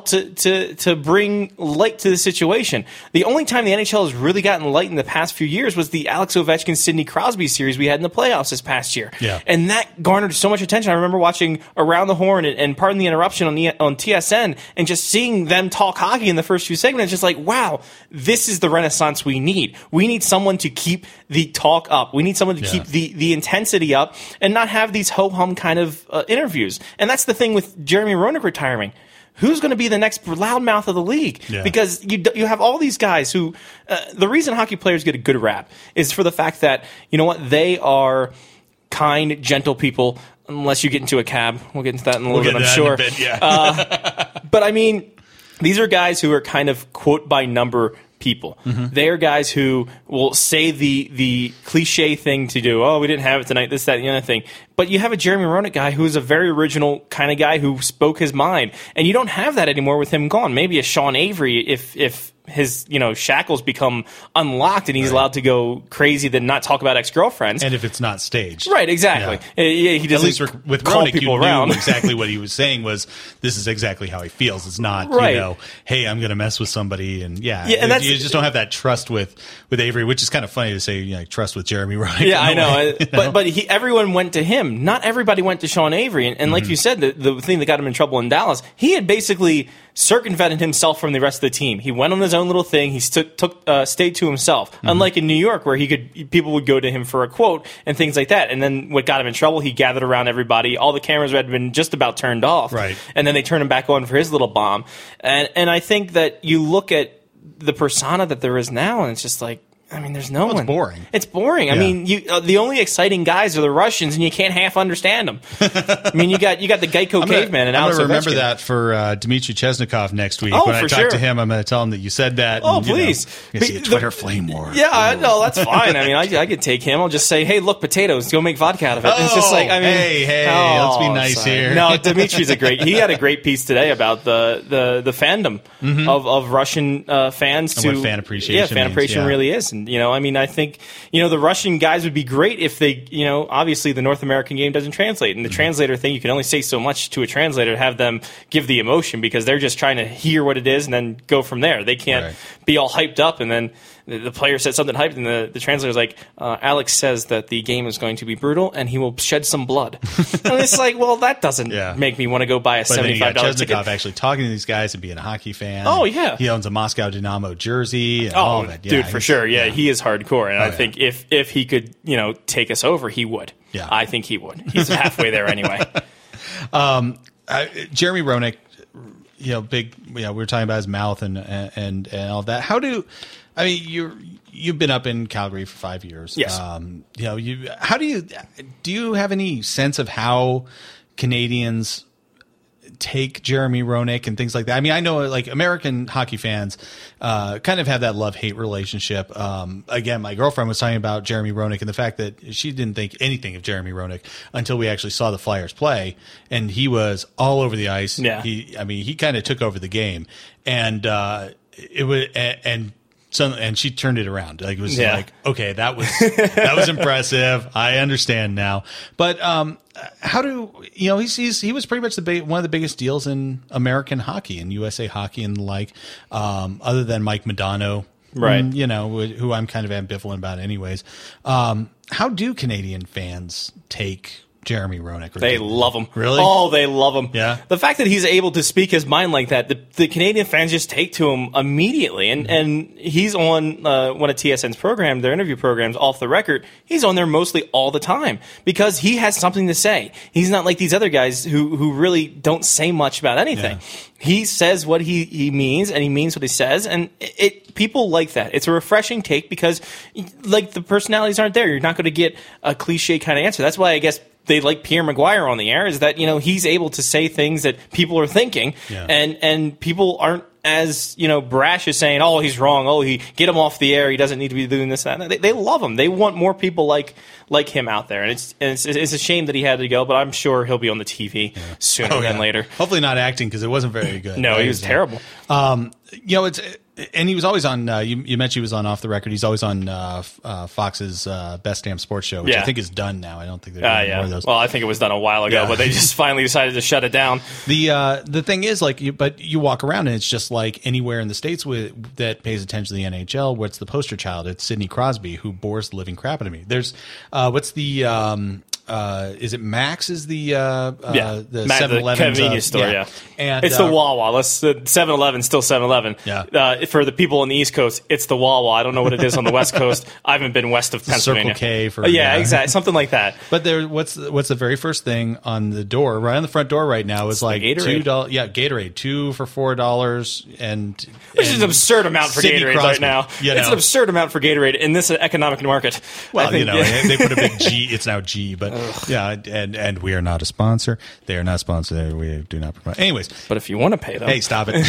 to bring light to the situation. The only time the NHL has really gotten light in the past few years was the Alex Ovechkin, Sidney Crosby series we had in the playoffs this past year. Yeah. And that garnered so much attention. I remember watching Around the Horn and Pardon the Interruption on TSN and just seeing them talk hockey in the first few segments. Just like, wow, this is the renaissance we need. We need someone to keep the talk up. We need someone to keep the intensity up and not have these ho-hum kind of interviews. And that's the thing with Jeremy Roenick retiring. Who's going to be the next loudmouth of the league? Yeah. Because you have all these guys who the reason hockey players get a good rap is for the fact that, they are kind, gentle people, unless you get into a cab. We'll get into that in a little bit, I'm sure. In a bit, yeah. But I mean, these are guys who are kind of quote by number people. Mm-hmm. They are guys who will say the cliche thing to do. Oh, we didn't have it tonight, this, that, and the other thing. But you have a Jeremy Roenick guy who is a very original kind of guy who spoke his mind. And you don't have that anymore with him gone. Maybe a Sean Avery if his shackles become unlocked and he's allowed to go crazy, then not talk about ex-girlfriends. And if it's not staged. Right, exactly. Yeah. He doesn't at least with call Roenick, people you around. knew exactly what he was saying was, this is exactly how he feels. It's not, hey, I'm going to mess with somebody. And and you just don't have that trust with Avery, which is kind of funny to say, trust with Jeremy Roenick. Yeah, I know. But everyone went to him. Not everybody went to Sean Avery. And like you said, the thing that got him in trouble in Dallas, he had basically circumvented himself from the rest of the team. He went on his own little thing. He stayed to himself. Unlike in New York, where people would go to him for a quote and things like that. And then what got him in trouble, he gathered around everybody. All the cameras had been just about turned off. Right. And then they turned him back on for his little bomb. And I think that you look at the persona that there is now, and it's just like, I mean, there's no one. It's boring. It's boring. Yeah. I mean, the only exciting guys are the Russians, and you can't half understand them. I mean, you got the Geico caveman and Alex Ovechkin. I'm going to remember that for Dmitry Chesnikov next week. When I talk to him, I'm going to tell him that you said that. Oh, and, please. See a Twitter flame war. Yeah, no, that's fine. I mean, I could take him. I'll just say, hey, look, potatoes. Go make vodka out of it. And it's just like, I mean, hey, let's be nice here. No, Dimitri's he had a great piece today about the fandom of Russian fans and what fan appreciation really is. listened. I mean, I think, the Russian guys would be great if they, obviously the North American game doesn't translate. And the translator thing, you can only say so much to a translator to have them give the emotion, because they're just trying to hear what it is and then go from there. They can't be all hyped up and then the player said something hyped, and the translator's like, Alex says that the game is going to be brutal and he will shed some blood. And it's like, well, that doesn't make me want to go buy a $75 ticket. Chesnikov actually talking to these guys and being a hockey fan. Oh, yeah. He owns a Moscow Dynamo jersey and all that. Yeah, dude, for sure. Yeah, he is hardcore. And I think if he could, take us over, he would. Yeah. I think he would. He's halfway there anyway. Jeremy Roenick, big, we were talking about his mouth and all that. You've been up in Calgary for 5 years. Yes. Do you have any sense of how Canadians take Jeremy Roenick and things like that? I mean, I know like American hockey fans kind of have that love-hate relationship. Again, my girlfriend was talking about Jeremy Roenick and the fact that she didn't think anything of Jeremy Roenick until we actually saw the Flyers play, and he was all over the ice. Yeah. He kind of took over the game, and and she turned it around. Like, it was like, okay, that was impressive. I understand now. But he was pretty much one of the biggest deals in American hockey and USA hockey and the like, other than Mike Modano, right? Who I'm kind of ambivalent about, anyways. How do Canadian fans take Jeremy Roenick? They love him. Really? Oh, they love him. Yeah. The fact that he's able to speak his mind like that, the Canadian fans just take to him immediately. And he's on one of TSN's programs, their interview programs, Off the Record. He's on there mostly all the time because he has something to say. He's not like these other guys who really don't say much about anything. Yeah. He says what he means, and he means what he says, and people like that. It's a refreshing take because, like, the personalities aren't there. You're not going to get a cliche kind of answer. That's why I guess they like Pierre Maguire on the air, is that, he's able to say things that people are thinking, and people aren't as, brash as saying, oh, he's wrong, oh, get him off the air, he doesn't need to be doing this, that. They love him. They want more people like him out there, and it's a shame that he had to go, but I'm sure he'll be on the TV sooner than later. Hopefully not acting, because it wasn't very good. No, he was terrible. And he was always on. You mentioned he was on Off the Record. He's always on Fox's Best Damn Sports Show, which I think is done now. I don't think they're doing more of those. Well, I think it was done a while ago, but they just finally decided to shut it down. The thing is, but you walk around and it's just like anywhere in the States that pays attention to the NHL. What's the poster child? It's Sidney Crosby, who bores the living crap out of me. There's what's the is it Max is the 7-Eleven convenience store, and it's the Wawa. 7-Eleven still 7-Eleven. For the people on the East Coast, it's the Wawa. I don't know what it is on the West Coast. I haven't been west of Pennsylvania. Circle K for exactly, something like that. But what's the very first thing on the door, right on the front door right now, is like Gatorade. $2. Yeah, Gatorade, 2 for $4, which is an absurd amount for Sidney Gatorade Crosby, right now. It's an absurd amount for Gatorade in this economic market. Well, they put a big G. It's now G, but and we are not a sponsor. They are not sponsored. We do not promote. Anyways, but if you want to pay them, hey, stop it.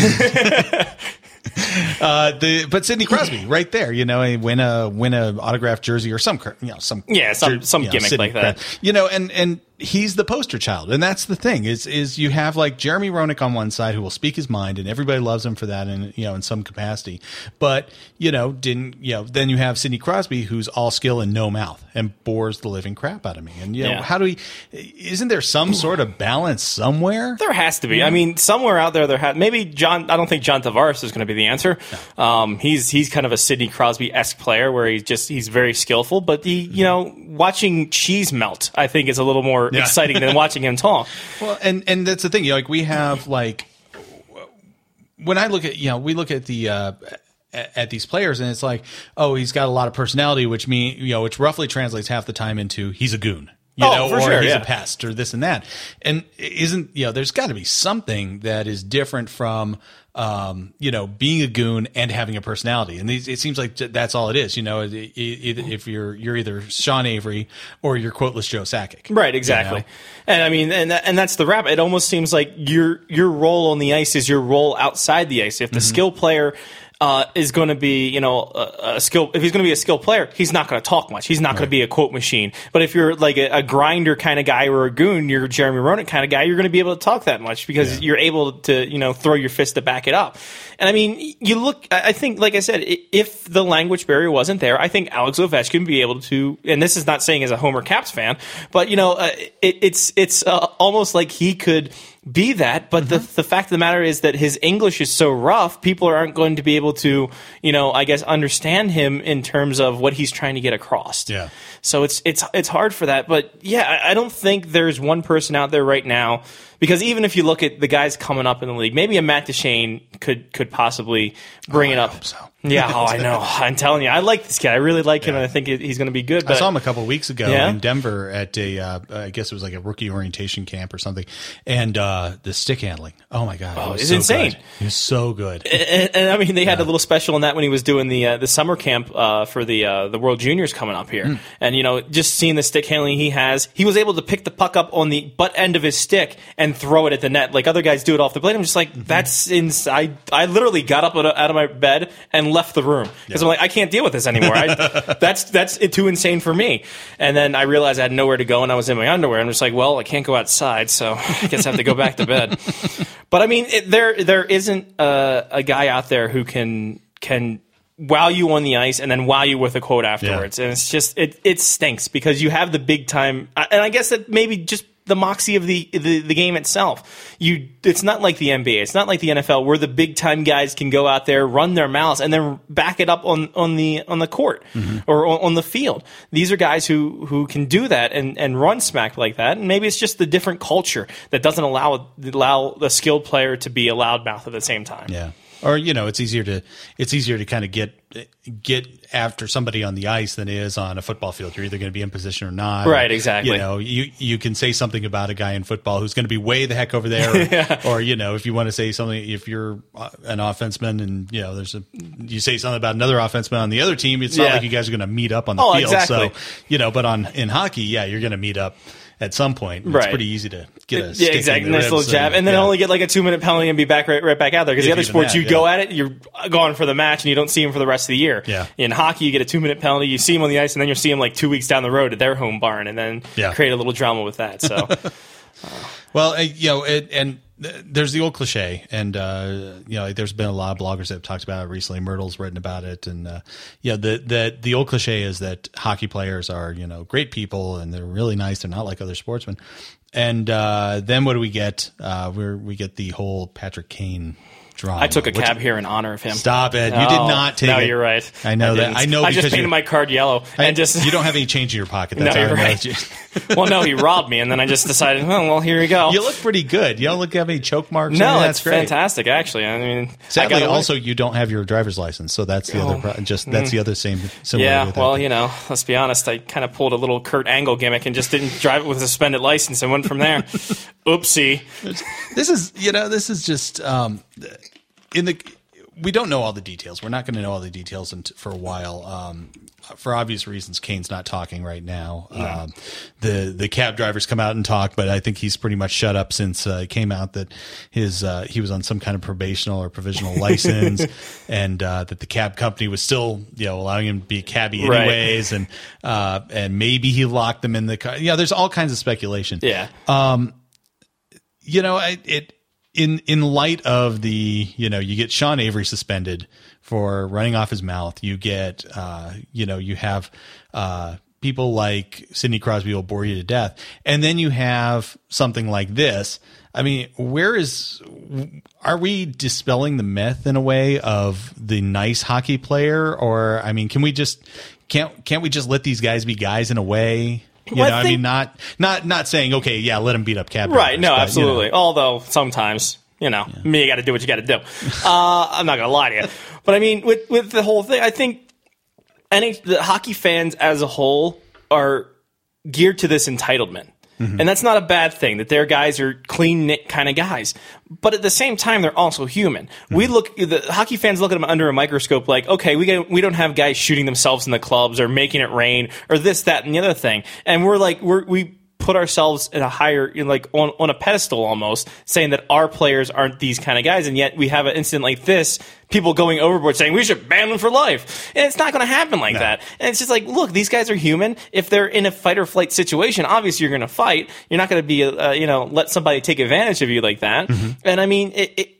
But Sidney Crosby, right there, win a autographed jersey or some gimmick like that, and he's the poster child, and that's the thing is you have like Jeremy Roenick on one side who will speak his mind, and everybody loves him for that, and in some capacity, but then you have Sidney Crosby, who's all skill and no mouth and bores the living crap out of me, and how do isn't there some sort of balance somewhere? There has to be. I mean, somewhere out there maybe John. I don't think John Tavares is going to be the answer. No. He's kind of a Sidney Crosby-esque player where he's very skillful, but watching cheese melt, I think, is a little more exciting than watching him talk. Well, and that's the thing. We have when I look at we look at the at these players, and it's like, oh, he's got a lot of personality, which which roughly translates half the time into he's a goon. For sure, he's a pest or this and that. And there's got to be something that is different from, being a goon and having a personality. And it seems like that's all it is. If you're either Sean Avery or you're quoteless Joe Sakic. Right, exactly. And I mean, and that's the wrap. It almost seems like your role on the ice is your role outside the ice. If the skill player is going to be, a skill. If he's going to be a skilled player, he's not going to talk much. He's not going to be a quote machine. But if you're like a grinder kind of guy or a goon, you're a Jeremy Roenick kind of guy, you're going to be able to talk that much because you're able to, throw your fist to back it up. And I mean, you look, I think, like I said, if the language barrier wasn't there, I think Alex Ovechkin would be able to, and this is not saying as a Homer Caps fan, but, it's almost like he could be that, but the fact of the matter is that his English is so rough, people aren't going to be able to, I guess, understand him in terms of what he's trying to get across. Yeah. So it's hard for that. But yeah, I don't think there's one person out there right now, because even if you look at the guys coming up in the league, maybe a Matt Duchene could possibly bring it up. I hope so. Yeah, I know. I'm telling you, I like this kid. I really like him, and I think he's going to be good. But I saw him a couple of weeks ago in Denver at I guess it was like a rookie orientation camp or something. And the stick handling, oh my God, it's insane. Good. He was so good. And I mean, they had a little special on that when he was doing the summer camp for the World Juniors coming up here. And just seeing the stick handling he was able to pick the puck up on the butt end of his stick and throw it at the net like other guys do it off the blade. I'm just like, that's insane. I literally got up out of my bed and left the room because I'm like, I can't deal with this anymore. That's too insane for me. And then I realized I had nowhere to go and I was in my underwear. I'm just like, well, I can't go outside, so I guess I have to go back to bed. But I mean, there isn't a guy out there who can wow you on the ice and then wow you with a quote afterwards. And it's just it stinks because you have the big time, and I guess that maybe just the moxie of the game itself. It's not like the NBA. It's not like the NFL where the big time guys can go out there, run their mouths, and then back it up on the court or on the field. These are guys who can do that and run smack like that. And maybe it's just the different culture that doesn't allow the skilled player to be a loudmouth at the same time. Yeah. Or it's easier to kind of get after somebody on the ice than it is on a football field. You're either going to be in position or not. Right, exactly. You can say something about a guy in football who's going to be way the heck over there, or if you want to say something, if you're an offenseman and you say something about another offenseman on the other team, it's not like you guys are going to meet up on the field. Exactly. So but in hockey, you're going to meet up at some point. It's pretty easy to get a stick exactly. in the Nice little jab, and then only get like a 2-minute penalty and be back right back out there. Because the other sports, you go at it, you're gone for the match, and you don't see him for the rest of the year. Yeah. In hockey, you get a 2-minute penalty, you see him on the ice, and then you see him like 2 weeks down the road at their home barn, and then create a little drama with that. So, well, and there's the old cliche, and there's been a lot of bloggers that have talked about it recently. Myrtle's written about it, and the old cliche is that hockey players are great people and they're really nice. They're not like other sportsmen. And then what do we get? We get the whole Patrick Kane drama. I took a cab here in honor of him. Stop it! You did not take it. No, you're right. I know that. I know. I just painted my card yellow and you don't have any change in your pocket. That's no, you're right. Well, no, he robbed me, and then I just decided, oh, well, here we go. You look pretty good. You don't have any choke marks. No, that's great. Fantastic. Actually, I mean, sadly, also you don't have your driver's license, so that's the other. That's the other similar. Yeah. Well, let's be honest. I kind of pulled a little Kurt Angle gimmick and just didn't drive it with a suspended license and went from there. Oopsie. This is just we don't know all the details. We're not going to know all the details for a while. For obvious reasons, Kane's not talking right now. No. The cab drivers come out and talk, but I think he's pretty much shut up since it came out that he was on some kind of probational or provisional license, and that the cab company was still allowing him to be a cabbie anyways, and maybe he locked them in the car. There's all kinds of speculation. Yeah. In light of the, you get Sean Avery suspended for running off his mouth. You get, you have people like Sidney Crosby will bore you to death. And then you have something like this. I mean, are we dispelling the myth in a way of the nice hockey player? Or, I mean, can't we just let these guys be guys in a way? Not saying, okay, let him beat up cab drivers. Right, no, absolutely. Although sometimes, you got to do what you got to do. I'm not going to lie to you. But I mean, with the whole thing, I think the hockey fans as a whole are geared to this entitlement. Mm-hmm. And that's not a bad thing, that their guys are clean-knit kind of guys. But at the same time, they're also human. Mm-hmm. The hockey fans look at them under a microscope like, okay, we don't have guys shooting themselves in the clubs or making it rain or this, that, and the other thing. And we're like, we put ourselves in a higher, like on a pedestal almost, saying that our players aren't these kind of guys, and yet we have an incident like this, people going overboard saying we should ban them for life, and it's not going to happen like that. And it's just like, look, these guys are human. If they're in a fight or flight situation, obviously you're going to fight. You're not going to be, let somebody take advantage of you like that. And I mean,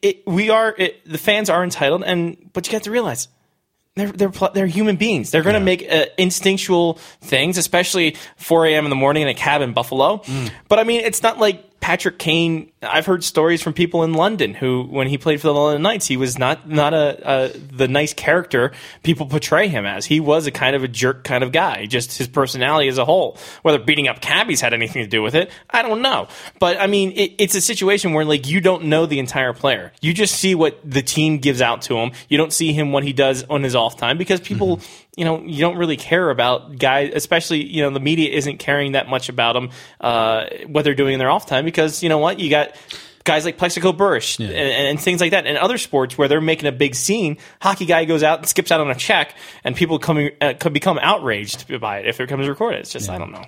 the fans are entitled, but you have to realize they're human beings. They're going to make instinctual things, especially 4 a.m. in the morning in a cab in Buffalo. But I mean, it's not like Patrick Kane. I've heard stories from people in London who, when he played for the London Knights, he was not the nice character people portray him as. He was a kind of a jerk kind of guy, just his personality as a whole. Whether beating up cabbies had anything to do with it, I don't know. But I mean, it's a situation where like you don't know the entire player. You just see what the team gives out to him. You don't see him what he does on his off time, because people, you don't really care about guys, especially, the media isn't caring that much about them, what they're doing in their off time, because you know what? You got guys like Plexico Burrish and things like that. In other sports where they're making a big scene, hockey guy goes out and skips out on a check, and people could become outraged by it if it comes recorded. It's just, I don't know.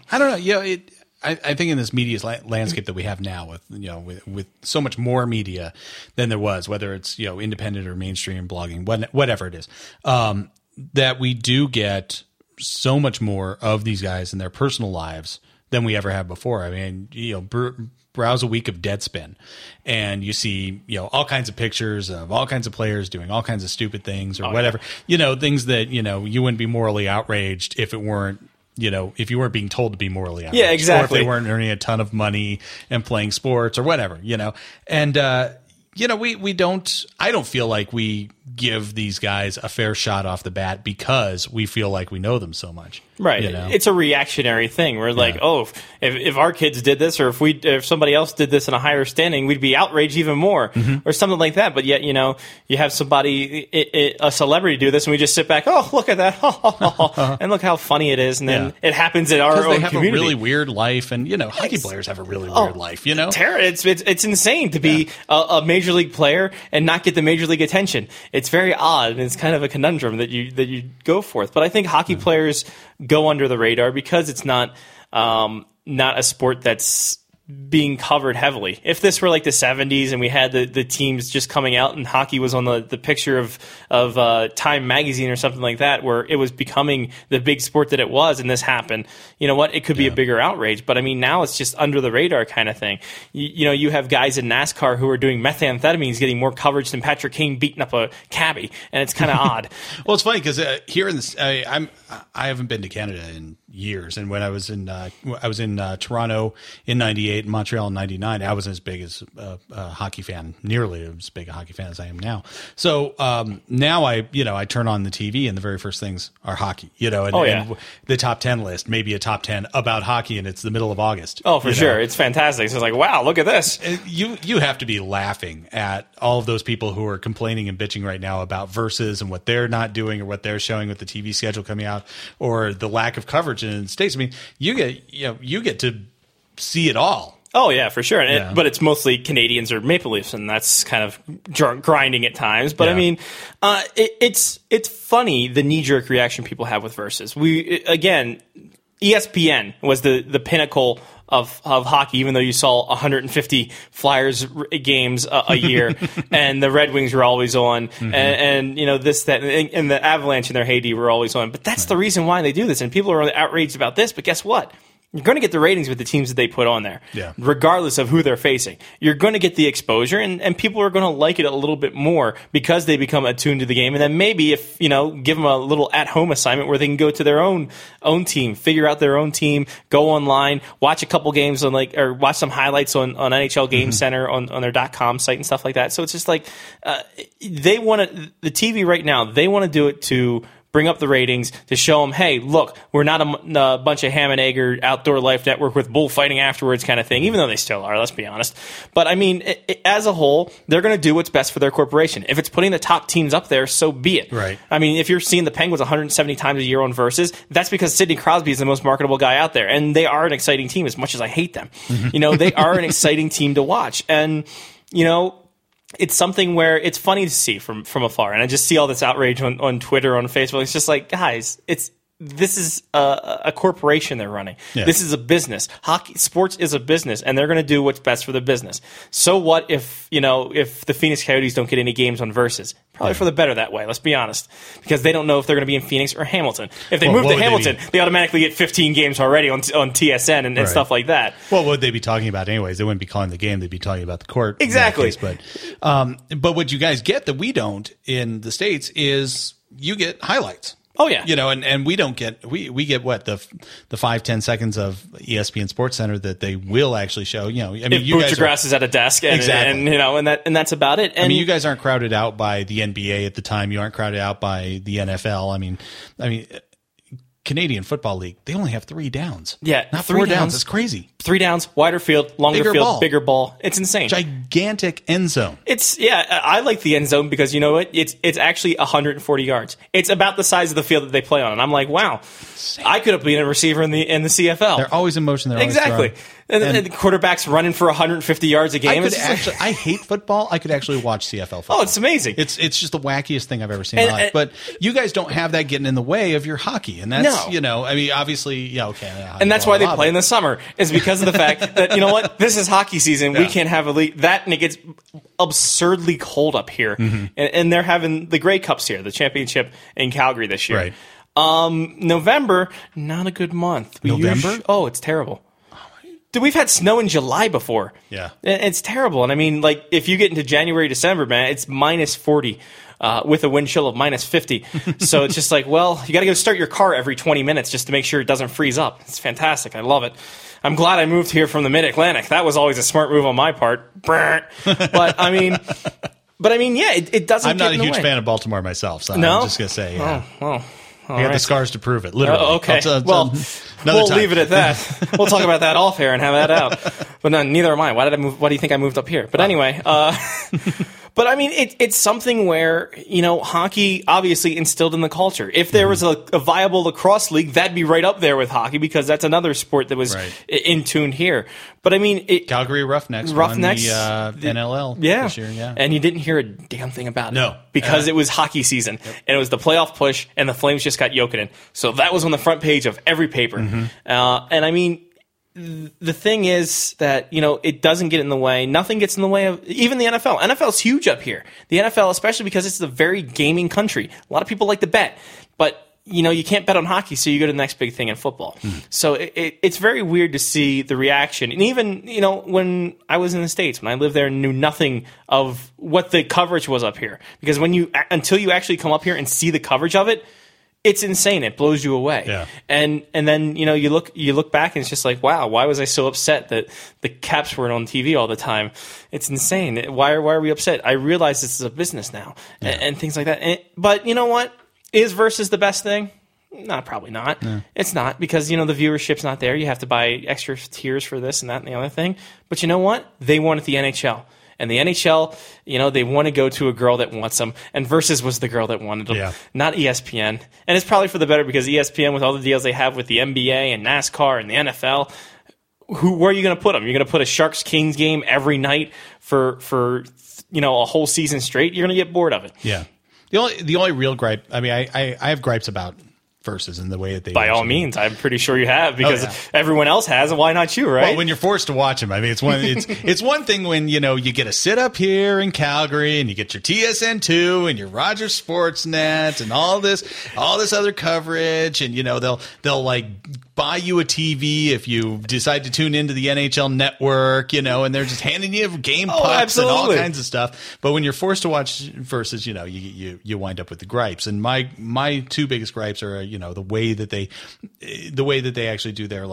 I think in this media landscape that we have now, with so much more media than there was, whether it's independent or mainstream blogging, whatever it is, that we do get so much more of these guys in their personal lives than we ever have before. I mean, browse a week of Deadspin, and you see all kinds of pictures of all kinds of players doing all kinds of stupid things or whatever. Things that you wouldn't be morally outraged if it weren't. If you weren't being told to be morally outraged. Yeah, exactly. Or if they weren't earning a ton of money and playing sports or whatever, And, we don't, I don't feel like we give these guys a fair shot off the bat because we feel like we know them so much. Right. It's a reactionary thing. We're like, if our kids did this, or if somebody else did this in a higher standing, we'd be outraged even more, or something like that. But yet, you have somebody, a celebrity do this, and we just sit back, oh, look at that, and look how funny it is. And then it happens in our own they have community. A really weird life, and hockey players have a really weird life. It's insane to be a major league player and not get the major league attention. It's very odd, and it's kind of a conundrum that you go forth. But I think hockey players go under the radar because it's not a sport that's being covered heavily. If this were like the 70s and we had the teams just coming out and hockey was on the picture of Time magazine or something like that, where it was becoming the big sport that it was, and this happened, it could be a bigger outrage. But I mean, now it's just under the radar kind of thing. You have guys in NASCAR who are doing methamphetamines getting more coverage than Patrick Kane beating up a cabbie, and it's kind of odd. Well, it's funny because here in this, I haven't been to Canada in years, and when I was in Toronto in '98 and Montreal in '99, I wasn't as big as a hockey fan, nearly as big a hockey fan as I am now. So now I turn on the TV and the very first things are hockey, and the top 10 list, maybe a top 10 about hockey, and it's the middle of August. Oh, for sure, it's fantastic. So it's like, wow, look at this. You have to be laughing at all of those people who are complaining and bitching right now about Versus and what they're not doing or what they're showing with the TV schedule coming out, or the lack of coverage in the States. I mean, you get to see it all. Oh yeah, for sure. But it's mostly Canadians or Maple Leafs, and that's kind of grinding at times. But I mean, it's funny the knee-jerk reaction people have with Versus. ESPN was the pinnacle of hockey, even though you saw 150 Flyers games a year, and the Red Wings were always on, and this, that, and the Avalanche in their heyday were always on. But that's the reason why they do this, and people are outraged about this. But guess what? You're going to get the ratings with the teams that they put on there, regardless of who they're facing. You're going to get the exposure, and people are going to like it a little bit more because they become attuned to the game. And then maybe if, give them a little at-home assignment where they can go to their own team, figure out their own team, go online, watch a couple games or watch some highlights on NHL Game Center on their .com site and stuff like that. So it's just like they want to – the TV right now, they want to do it to – bring up the ratings, to show them, hey, look, we're not a bunch of ham and egg outdoor life network with bullfighting afterwards kind of thing, even though they still are, let's be honest. But, I mean, as a whole, they're going to do what's best for their corporation. If it's putting the top teams up there, so be it. Right. I mean, if you're seeing the Penguins 170 times a year on Versus, that's because Sidney Crosby is the most marketable guy out there, and they are an exciting team as much as I hate them. They are an exciting team to watch. And, it's something where it's funny to see from afar. And I just see all this outrage on Twitter, on Facebook. It's just like, guys, this is a corporation they're running. Yeah. This is a business. Sports is a business, and they're going to do what's best for the business. So what if the Phoenix Coyotes don't get any games on Versus? Probably for the better that way. Let's be honest, because they don't know if they're going to be in Phoenix or Hamilton. If they move to Hamilton, they automatically get 15 games already on TSN and stuff like that. Well, what would they be talking about anyways? They wouldn't be calling the game; they'd be talking about the court. Exactly. But what you guys get that we don't in the States is you get highlights. Oh yeah, and we don't get we get what the 5-10 seconds of ESPN Sports Center that they will actually show. I mean, if you guys Grass is at a desk, and that's about it. And I mean, you guys aren't crowded out by the NBA at the time. You aren't crowded out by the NFL. I mean, Canadian Football League, they only have 3 downs. Yeah, not 4 downs. It's crazy. 3 downs, wider field, longer field, bigger ball. It's insane. Gigantic end zone. I like the end zone because you know what? It's actually 140 yards. It's about the size of the field that they play on, and I'm like, wow, I could have been a receiver in the CFL. They're always in motion. They're exactly. And the quarterback's running for 150 yards a game. I hate football. I could actually watch CFL football. Oh, it's amazing. It's just the wackiest thing I've ever seen in my life. But you guys don't have that getting in the way of your hockey. And that's, I mean, obviously, okay. And that's why they play in the summer, is because of the fact that, you know what, this is hockey season. Yeah. We can't have a league. That, and it gets absurdly cold up here. Mm-hmm. And they're having the Grey Cups here, the championship in Calgary this year. Right. November, not a good month. November? It's terrible. Dude, we've had snow in July before. Yeah. It's terrible. And I mean, like, if you get into January, December, man, it's minus 40 with a wind chill of minus 50. So it's just like, well, you got to go start your car every 20 minutes just to make sure it doesn't freeze up. It's fantastic. I love it. I'm glad I moved here from the Mid-Atlantic. That was always a smart move on my part. But I mean, yeah, it doesn't. I'm not a huge fan of Baltimore myself, so no? I'm just gonna say, yeah. I got the scars to prove it, literally. Okay. We'll leave it at that. We'll talk about that off air and have that out. But no, neither am I. Why did I move? Why do you think I moved up here? But anyway, but I mean, it's something where, hockey obviously instilled in the culture. If there was a viable lacrosse league, that'd be right up there with hockey because that's another sport that was in tune here. But I mean, Calgary Roughnecks won the NLL this year, yeah. And you didn't hear a damn thing about it. No. Because it was hockey season, and it was the playoff push, and the Flames just got Jokinen. So that was on the front page of every paper. Mm-hmm. And I mean, the thing is that, it doesn't get in the way. Nothing gets in the way of even the NFL. NFL's huge up here. The NFL, especially because it's a very gaming country. A lot of people like to bet. But, you can't bet on hockey, so you go to the next big thing in football. Mm. So it's very weird to see the reaction. And even, when I was in the States, when I lived there and knew nothing of what the coverage was up here. Because until you actually come up here and see the coverage of it, it's insane. It blows you away. Yeah. And then, you look back and it's just like, wow, why was I so upset that the Caps weren't on TV all the time? It's insane. Why are we upset? I realize this is a business now and things like that. But you know what? Is Versus the best thing? No, probably not. No. It's not because, the viewership's not there. You have to buy extra tiers for this and that and the other thing. But you know what? They wanted the NHL. And the NHL, they want to go to a girl that wants them. And Versus was the girl that wanted them, not ESPN. And it's probably for the better because ESPN, with all the deals they have with the NBA and NASCAR and the NFL, where are you going to put them? You're going to put a Sharks-Kings game every night for a whole season straight? You're going to get bored of it. Yeah. The only real gripe, I mean, I have gripes about Versus and the way that they... By all means, I'm pretty sure you have because everyone else has, and why not you, right? Well, when you're forced to watch them, I mean, it's one thing when, you get to sit up here in Calgary and you get your TSN2 and your Rogers Sportsnet and all this other coverage and, they'll like buy you a TV if you decide to tune into the NHL network, and they're just handing you game pucks and all kinds of stuff. But when you're forced to watch Versus, you wind up with the gripes. And my two biggest gripes are, the way that they actually do their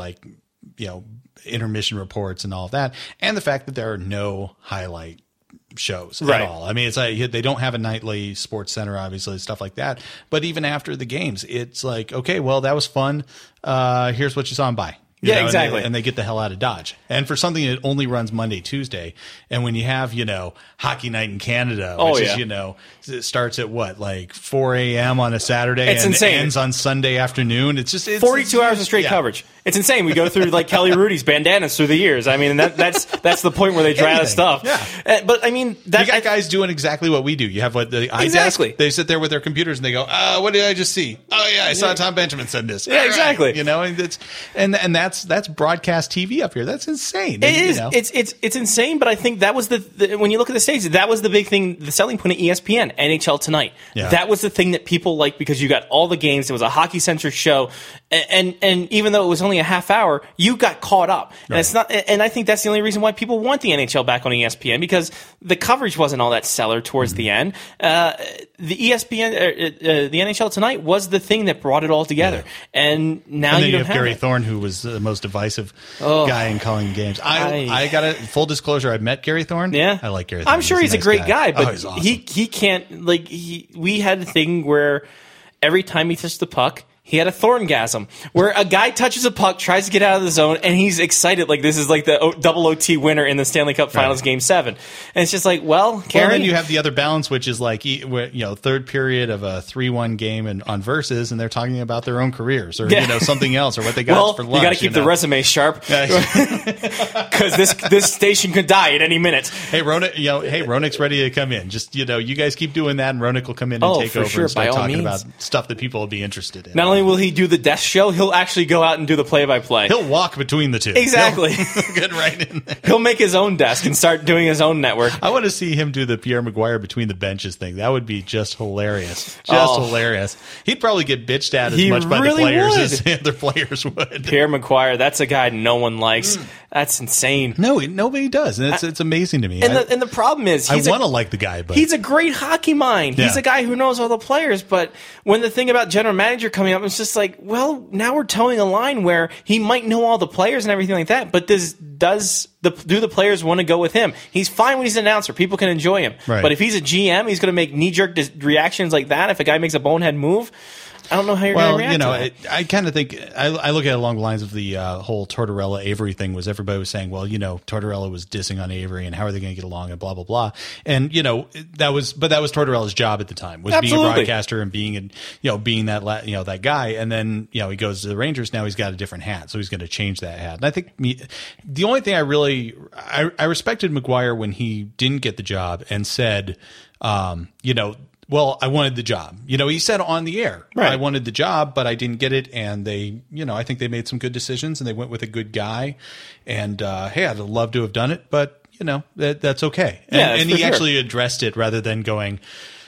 intermission reports and all of that, and the fact that there are no highlight shows at all. I mean, it's like they don't have a nightly Sports Center, obviously, stuff like that. But even after the games, it's like, okay, well, that was fun. Here's what you saw and bye. Exactly. And they get the hell out of Dodge. And for something that only runs Monday, Tuesday, and when you have, Hockey Night in Canada, which is, it starts at what, like 4 a.m. on a Saturday it's and insane. Ends on Sunday afternoon. It's 42 hours of straight coverage. It's insane. We go through like Kelly Rudy's bandanas through the years. I mean, that's the point where they try out of stuff. Yeah. But I mean, you got guys doing exactly what we do. You have what the iDesk. They sit there with their computers and they go, what did I just see? Oh yeah, I saw Tom Benjamin said this. Yeah, exactly. Right. You know, and that's broadcast TV up here. That's insane. It is. It's insane. But I think that was when you look at the stage, that was the big thing, the selling point of ESPN, NHL Tonight. Yeah. That was the thing that people liked because you got all the games. It was a hockey-centric show, and even though it was only a half hour, you got caught up. And right. it's not. And I think that's the only reason why people want the NHL back on ESPN, because the coverage wasn't all that stellar towards the end. The ESPN, the NHL Tonight was the thing that brought it all together. Yeah. And now you don't have Gary Thorne, who was the most divisive guy in calling games. I got it. Full disclosure, I met Gary Thorne. Yeah, I like Gary Thorne. I'm sure he's a great guy, but he's awesome. he can't we had a thing where every time he touched the puck, he had a Thorngasm, where a guy touches a puck, tries to get out of the zone, and he's excited like this is like the double OT winner in the Stanley Cup Finals Game 7. And it's just like, well, Gary. Then you have the other balance, which is like, third period of a 3-1 game on Versus, and they're talking about their own careers or something else or what they got for lunch. You got to keep the resume sharp because this station could die at any minute. Hey, Ronick's ready to come in. Just you guys keep doing that, and Ronick will come in and take over and start talking about stuff that people will be interested in. Not only will he do the desk show, he'll actually go out and do the play-by-play. He'll walk between the two. Exactly. He'll get right in there. He'll make his own desk and start doing his own network. I want to see him do the Pierre Maguire between the benches thing. That would be just hilarious. Hilarious. He'd probably get bitched at as much by the players as the other players would. Pierre Maguire, that's a guy no one likes. That's insane. No, nobody does. And it's amazing to me. And the problem is, I want to like the guy, but he's a great hockey mind. He's a guy who knows all the players. But when the thing about general manager coming up, it's just like, well, now we're towing a line where he might know all the players and everything like that. But do the players want to go with him? He's fine when he's an announcer. People can enjoy him. Right. But if he's a GM, he's going to make knee-jerk reactions like that. If a guy makes a bonehead move, I don't know how you're going to react to that. I kind of think I look at it along the lines of the whole Tortorella Avery thing. Was everybody was saying, well, Tortorella was dissing on Avery, and how are they going to get along, and blah blah blah. And that was Tortorella's job at the time, was being a broadcaster and being that guy. And then he goes to the Rangers. Now he's got a different hat, so he's going to change that hat. And I think the only thing I respected Maguire when he didn't get the job and said, well, I wanted the job. He said on the air, I wanted the job, but I didn't get it. And they, I think they made some good decisions and they went with a good guy. And, hey, I'd love to have done it, but, that's okay. And he actually addressed it rather than going,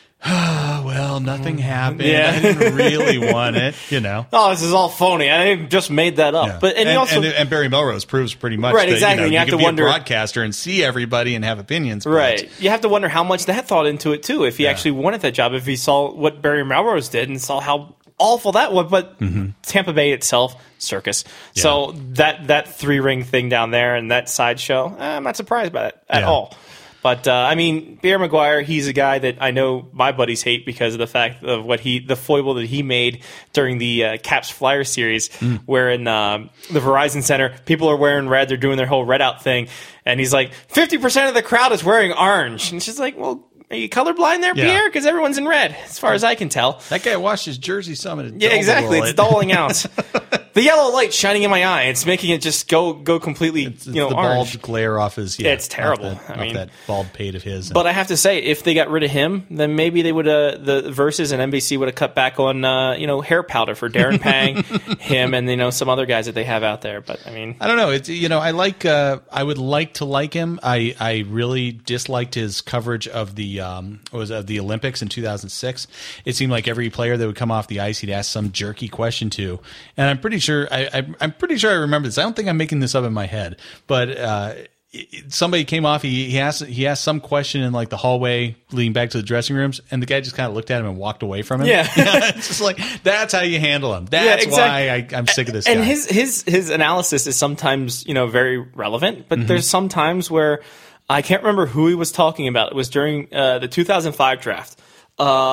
well, nothing happened. Yeah. I didn't really want it, Oh, this is all phony. I just made that up. Yeah. But and Barry Melrose proves pretty much that, exactly. You have to wonder, a broadcaster and see everybody and have opinions. Right. You have to wonder how much that thought into it too. If he actually wanted that job, if he saw what Barry Melrose did and saw how awful that was. But Tampa Bay itself, circus. Yeah. So that 3-ring thing down there and that sideshow, I'm not surprised by that at all. But, Pierre Maguire, he's a guy that I know my buddies hate because of the fact of the foible that he made during the Caps Flyer series, where in the Verizon Center, people are wearing red, they're doing their whole red out thing, and he's like, 50% of the crowd is wearing orange. And she's like, well, are you colorblind there, Pierre? Because everyone's in red, as far as I can tell. That guy washed his jersey some. Yeah, exactly. It's doling out. The yellow light shining in my eye. It's making it just go completely, it's the orange. Bald glare off his. Yeah, it's terrible. Off that bald pate of his. But I have to say, if they got rid of him, then maybe they would. The Versus and NBC would have cut back on hair powder for Darren Pang, him, and some other guys that they have out there. But I don't know. It's I like. I would like to like him. I really disliked his coverage of the the Olympics in 2006. It seemed like every player that would come off the ice, he'd ask some jerky question to, and I'm pretty sure I'm pretty sure I remember this. I don't think I'm making this up in my head, but somebody came off. He asked some question in like the hallway leading back to the dressing rooms, and the guy just kind of looked at him and walked away from him. Yeah, it's just like that's how you handle him. That's why I'm sick of this. And guy. his analysis is sometimes very relevant, but there's some times where I can't remember who he was talking about. It was during the 2005 draft.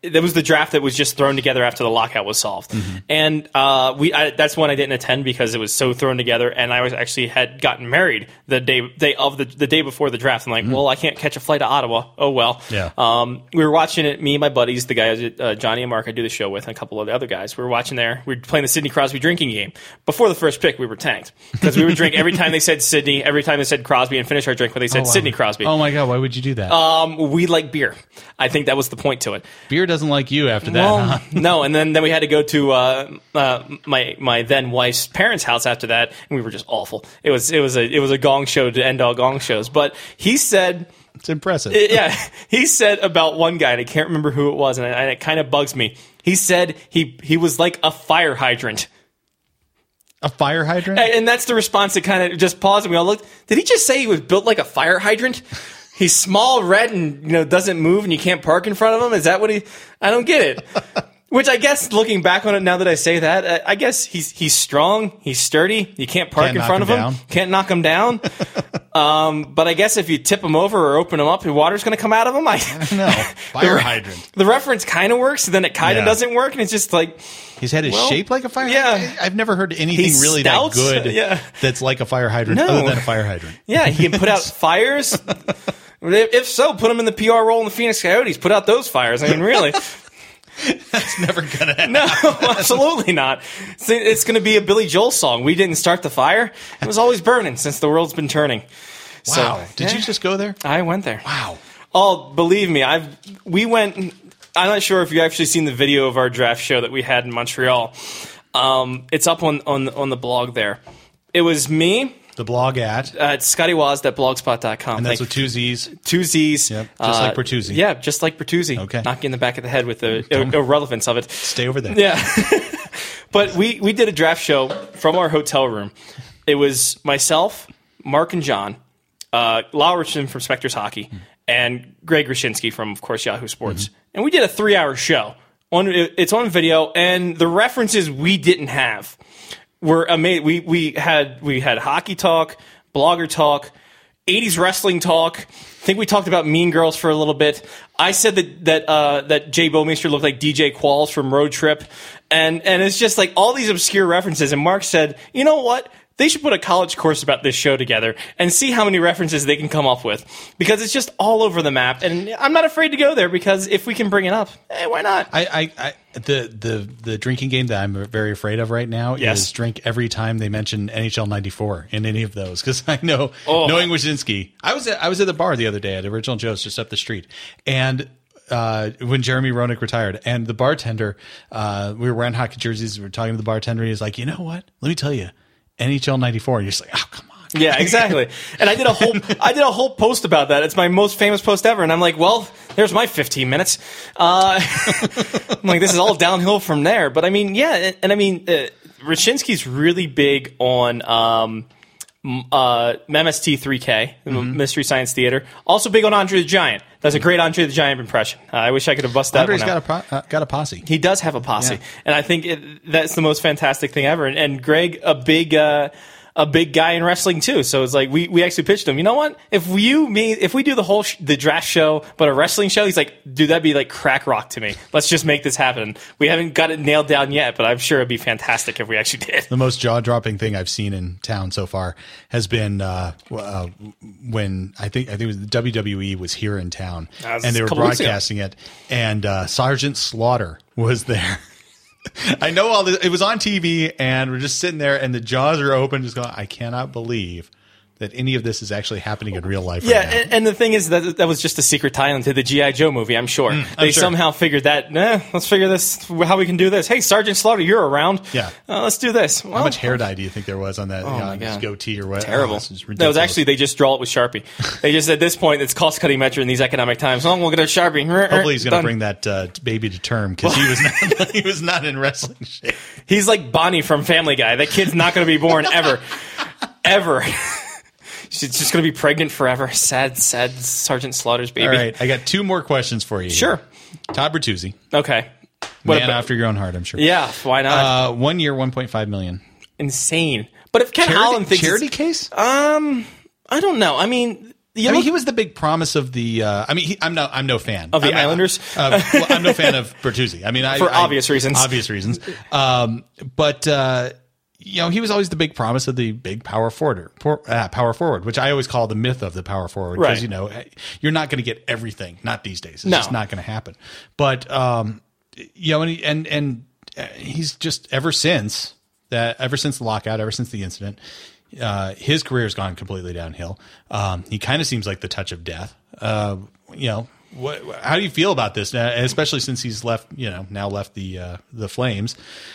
That was the draft that was just thrown together after the lockout was solved, and that's one I didn't attend because it was so thrown together. And I had gotten married the day before the draft. I'm like, well, I can't catch a flight to Ottawa. Oh well. Yeah. We were watching it. Me and my buddies, the guys Johnny and Mark, I do the show with, and a couple of the other guys. We were watching there. We were playing the Sidney Crosby drinking game. Before the first pick, we were tanked because we would drink every time they said Sidney, every time they said Crosby, and finish our drink when they said Sidney Crosby. Oh my God, why would you do that? We like beer. I think that was the point to it. Beer doesn't like you after that, huh? No, and then we had to go to my then wife's parents' house after that, and we were just awful. It was a gong show to end all gong shows. But he said, it's impressive. He said about one guy, and I can't remember who it was, and it kind of bugs me. He said he was like a fire hydrant. A fire hydrant? And that's the response that kind of just paused, and we all looked. Did he just say he was built like a fire hydrant? He's small, red, and doesn't move, and you can't park in front of him. Is that what he? I don't get it. Which I guess, looking back on it now that I say that, I guess he's strong, he's sturdy. You can't park in front of him. Can't knock him down. But I guess if you tip him over or open him up, the water's going to come out of him. I don't know. Fire hydrant. The reference kind of works, then it kind of doesn't work, and it's just like his head is shaped like a fire hydrant. I've never heard anything really that good that's like a fire hydrant other than a fire hydrant. Yeah, he can put out fires. If so, put him in the PR role in the Phoenix Coyotes. Put out those fires. I mean, really. That's never going to happen. No, absolutely not. It's going to be a Billy Joel song. We didn't start the fire. It was always burning since the world's been turning. Wow. So, did you just go there? I went there. Wow. Oh, believe me, we went. I'm not sure if you've actually seen the video of our draft show that we had in Montreal. It's up on the blog there. It was me. The blog at ScottyWaz.blogspot.com. And that's with two Z's. Two Z's. Yep, just like Bertuzzi. Yeah, just like Bertuzzi. Okay. Knock you in the back of the head with the irrelevance of it. Stay over there. Yeah. But we did a draft show from our hotel room. It was myself, Mark and John, Lyle Richardson from Spectres Hockey, and Greg Wyshynski from, of course, Yahoo Sports. And we did a 3-hour show. It's on video, and the references we didn't have were amazing. We had hockey talk, blogger talk, 80s wrestling talk. I think we talked about Mean Girls for a little bit. I said that Jay Bowmeister looked like DJ Qualls from Road Trip, and it's just like all these obscure references. And Mark said, you know what? They should put a college course about this show together and see how many references they can come up with, because it's just all over the map. And I'm not afraid to go there, because if we can bring it up, why not? The drinking game that I'm very afraid of right now is drink every time they mention NHL 94 in any of those, because I know, knowing Wyshynski, I was at the bar the other day at Original Joe's just up the street, and when Jeremy Roenick retired, and the bartender, we were wearing hockey jerseys, we were talking to the bartender, he's like, you know what? Let me tell you, NHL 94. And you're just like, oh, come on. Yeah, exactly. And I did a whole post about that. It's my most famous post ever. And I'm like, well, there's my 15 minutes. I'm like, this is all downhill from there. But I mean, yeah. And I mean, Wyshynski's really big on MST 3K, Mystery Science Theater. Also big on Andre the Giant. That's a great Andre the Giant impression. I wish I could have busted that Andre's one out. got a posse. He does have a posse. Yeah. And I think that's the most fantastic thing ever. And Greg, a big guy in wrestling too. So it's like we actually pitched him. You know what? If we do the whole the draft show, but a wrestling show, he's like, dude, that'd be like crack rock to me. Let's just make this happen. We haven't got it nailed down yet, but I'm sure it'd be fantastic if we actually did. The most jaw dropping thing I've seen in town so far has been when I think it was the WWE was here in town, and they were broadcasting it, and Sergeant Slaughter was there. I know all this. It was on TV, and we're just sitting there, and the jaws are open, just going, I cannot believe that any of this is actually happening in real life. Yeah, right now. And the thing is that was just a secret tie-in to the G.I. Joe movie, I'm sure. They somehow figured that, let's figure this, how we can do this. Hey, Sergeant Slaughter, you're around. Yeah. Let's do this. How much hair dye do you think there was on that his goatee or what? Terrible. That was actually, they just draw it with Sharpie. They just, at this point, it's cost-cutting measure in these economic times. We'll get a Sharpie. Hopefully he's going to bring that baby to term, because he was not in wrestling shape. He's like Bonnie from Family Guy. That kid's not going to be born ever. Ever. She's just going to be pregnant forever. Sad Sergeant Slaughter's baby. All right, I got 2 more questions for you. Sure. Todd Bertuzzi. Okay. Man after your own heart, I'm sure. Yeah, why not? 1 year, $1.5 million. Insane. But if Ken Holland thinks charity case? I don't know. I mean, he was the big promise of the. I'm no fan of the Islanders. I'm no fan of Bertuzzi. I mean, for obvious reasons. Obvious reasons. But he was always the big promise of the big power forward, which I always call the myth of the power forward, because you're not going to get everything. Not these days. It's just not going to happen. But and he's just ever since the lockout, ever since the incident. His career has gone completely downhill. He kind of seems like the touch of death. How do you feel about this, especially since he's left? Now left the Flames.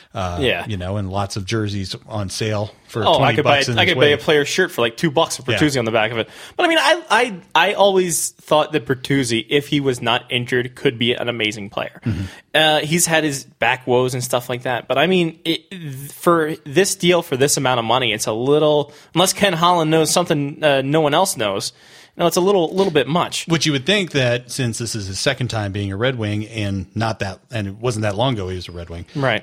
And lots of jerseys on sale for $20. I could buy a player's shirt for like $2 with Bertuzzi on the back of it. But I mean, I always thought that Bertuzzi, if he was not injured, could be an amazing player. Mm-hmm. He's had his back woes and stuff like that. But I mean, for this deal, for this amount of money, it's a little, unless Ken Holland knows something no one else knows. No, it's a little bit much. Which you would think that since this is his second time being a Red Wing, and it wasn't that long ago he was a Red Wing, right?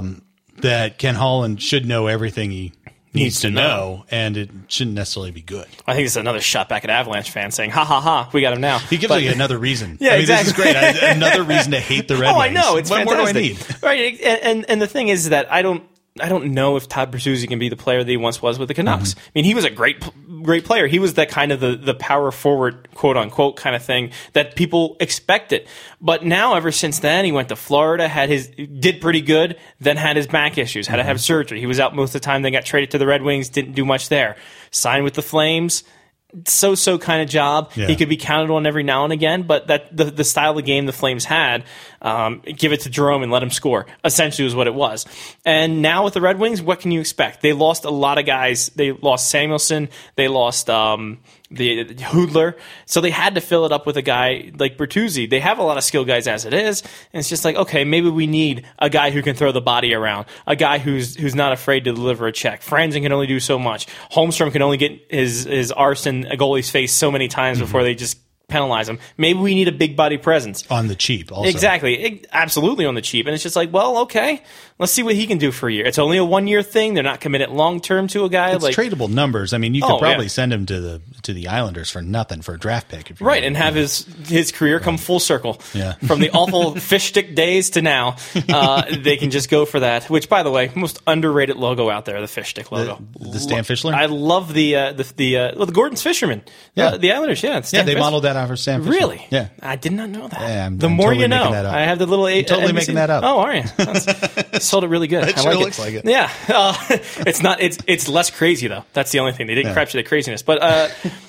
That Ken Holland should know everything he needs to know, and it shouldn't necessarily be good. I think it's another shot back at Avalanche fans saying, "Ha ha ha, we got him now." He gives me another reason. Yeah, exactly. This is great. Another reason to hate the Red Wings. I know. It's fantastic. What more do I need? Right, and the thing is that I don't know if Todd Bertuzzi can be the player that he once was with the Canucks. Mm-hmm. I mean, he was a great player. He was that kind of the power forward, quote unquote, kind of thing that people expected. But now, ever since then, he went to Florida, did pretty good, then had his back issues, had to have surgery. He was out most of the time. Then got traded to the Red Wings, didn't do much there. Signed with the Flames. So kind of job. Yeah. He could be counted on every now and again, but that the style of game the Flames had, give it to Jerome and let him score, essentially was what it was. And now with the Red Wings, what can you expect? They lost a lot of guys. They lost Samuelson. They lost the Hoodler. So they had to fill it up with a guy like Bertuzzi. They have a lot of skilled guys as it is, and it's just like, okay, maybe we need a guy who can throw the body around, a guy who's not afraid to deliver a check. Franzen can only do so much. Holmstrom can only get his arse in a goalie's face so many times before they just penalize him. Maybe we need a big body presence. On the cheap, also. Exactly. Absolutely on the cheap. And it's just like, well, okay, let's see what he can do for a year. It's only a 1 year thing. They're not committed long term to a guy. It's tradable numbers. I mean, you could probably send him to the Islanders for nothing, for a draft pick. If you right, and have his career come full circle. Yeah. From the awful fish stick days to now, they can just go for that. Which, by the way, most underrated logo out there, the fish stick logo. The Stan Fischler? I love the Gordon's Fisherman. Yeah. The Islanders, yeah. They modeled that after Stan Fischler. Really? Yeah. I did not know that. Yeah, the more totally you know. I have the little... totally making that up. Oh, are you? Sold it really good. It sure looks like it. Yeah. It's not. It's less crazy, though. That's the only thing. They didn't capture the craziness. But...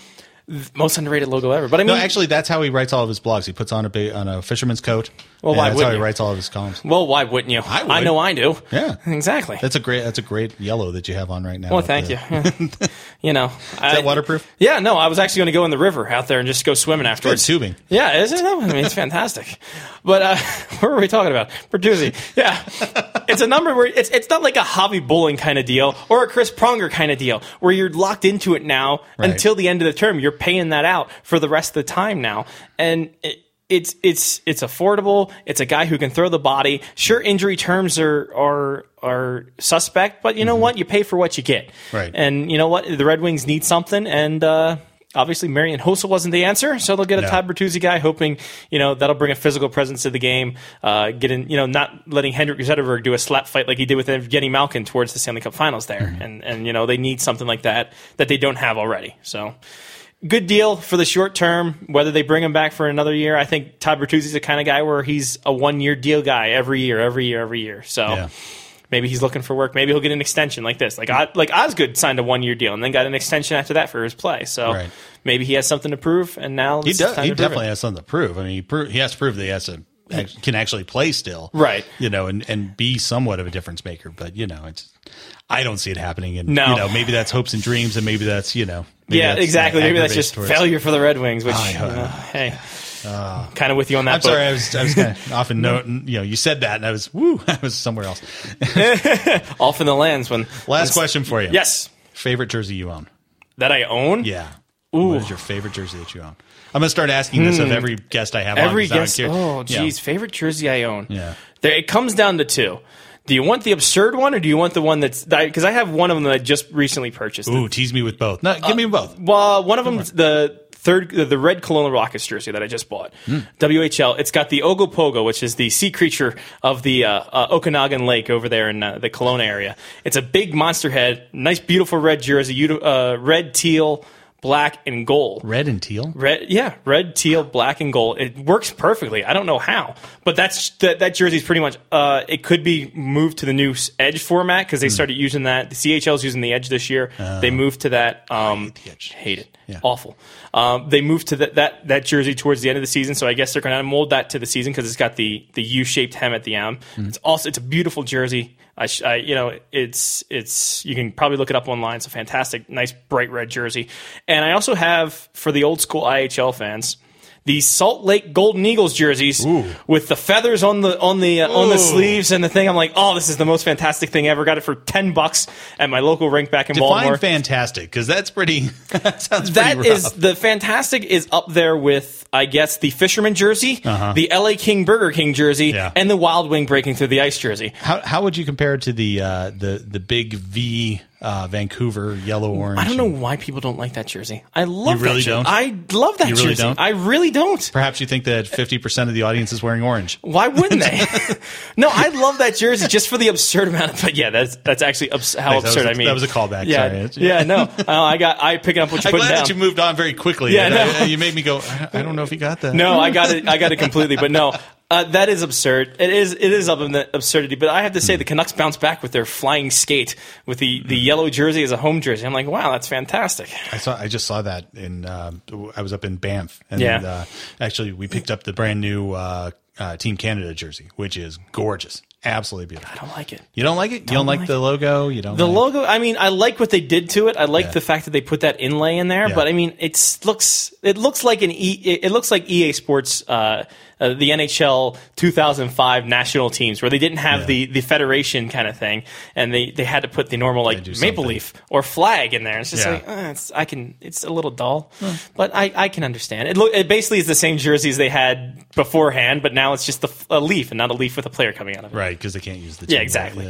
most underrated logo ever. But I mean, no, actually, that's how he writes all of his blogs. He puts on a fisherman's coat. Well, why that's wouldn't how you? he writes all of his columns. Well, why wouldn't you? I know I do. Yeah, exactly. That's a great yellow that you have on right now. Well, thank you. You know, is that waterproof? Yeah, no. I was actually going to go in the river out there and just go swimming afterwards. Good tubing. Yeah, isn't it? I mean, it's fantastic. But what were we talking about? Bertuzzi. Yeah, it's a number where it's not like a hobby bowling kind of deal or a Chris Pronger kind of deal where you're locked into it now until the end of the term. You're paying that out for the rest of the time now, and it's affordable. It's a guy who can throw the body. Sure, injury terms are suspect, but you know what? You pay for what you get. Right. And you know what? The Red Wings need something, and obviously Marian Hossa wasn't the answer, so they'll get a Todd Bertuzzi guy, hoping that'll bring a physical presence to the game. Not letting Henrik Zetterberg do a slap fight like he did with Evgeny Malkin towards the Stanley Cup Finals there, and they need something like that they don't have already. So. Good deal for the short term. Whether they bring him back for another year, I think Todd Bertuzzi's the kind of guy where he's a 1 year deal guy every year. So maybe he's looking for work. Maybe he'll get an extension like this. Like Osgood signed a 1 year deal and then got an extension after that for his play. So maybe he has something to prove. And now he definitely has something to prove. I mean, he has to prove that he has can actually play still, right? And be somewhat of a difference maker. But I don't see it happening. And maybe that's hopes and dreams, and maybe that's exactly. Maybe that's just failure for the Red Wings. Which hey, kind of with you on that. I'm sorry, I was kind of off in note. You said that, and I was somewhere else. Off in the lands. Last question for you. Yes. Favorite jersey you own? That I own? Yeah. Ooh. What is your favorite jersey that you own? I'm going to start asking this of every guest I have on. Every guest. Oh, geez. Favorite jersey I own. Yeah. It comes down to two. Do you want the absurd one, or do you want the one that's... Because I have one of them that I just recently purchased. Ooh, tease me with both. No, give me both. Well, one of them, the the red Kelowna Rockets jersey that I just bought. WHL. It's got the Ogopogo, which is the sea creature of the Okanagan Lake over there in the Kelowna area. It's a big monster head, nice, beautiful red jersey, red, teal, black, and gold. Red and teal? Red, teal, black, and gold. It works perfectly. I don't know how, but that jersey is pretty much. It could be moved to the new Edge format because they started using that. The CHL's using the Edge this year. They moved to that. I hate the Edge. Hate it. Yeah. Awful. They moved to that jersey towards the end of the season, so I guess they're going to mold that to the season because it's got the U-shaped hem at the M. It's a beautiful jersey. It's you can probably look it up online. It's a fantastic, nice, bright red jersey. And I also have, for the old school IHL fans, the Salt Lake Golden Eagles jerseys with the feathers on the sleeves and the thing. I'm like, oh, this is the most fantastic thing ever. Got it for $10 at my local rink back in Baltimore. Define fantastic, because that's pretty. That sounds that pretty rough. The fantastic is up there with, I guess, the Fisherman jersey, the LA King Burger King jersey, and the Wild Wing breaking through the ice jersey. How would you compare it to the big V Vancouver yellow orange? I don't know why people don't like that jersey. I love You really that jersey. don't? I love that You really jersey. don't? I really don't. Perhaps you think that 50% of the audience is wearing orange. Why wouldn't they? No, I love that jersey just for the absurd amount of. But yeah, that's actually how absurd I mean. That was a callback. Yeah, Sorry. yeah. No, I picking up what you're I'm putting glad down. that you moved on very quickly. Yeah, no. You made me go, I don't know if you got that. No, I got it completely. But no, that is absurd. It is up in the absurdity. But I have to say, the Canucks bounced back with their flying skate with the yellow jersey as a home jersey. I'm like, wow, that's fantastic. I just saw that I was up in Banff, and actually we picked up the brand new Team Canada jersey, which is gorgeous. Absolutely beautiful. I don't like it. You don't like it? You don't like the logo? You don't. The logo. I mean, I like what they did to it. I like the fact that they put that inlay in there. Yeah. But I mean, it looks like it looks like EA Sports, the NHL 2005 national teams, where they didn't have the federation kind of thing, and they had to put the normal maple leaf or flag in there. It's just it's a little dull, but I can understand it. It basically is the same jerseys they had beforehand, but now it's just a leaf and not a leaf with a player coming out of it. Right, because they can't use the team. Yeah, exactly.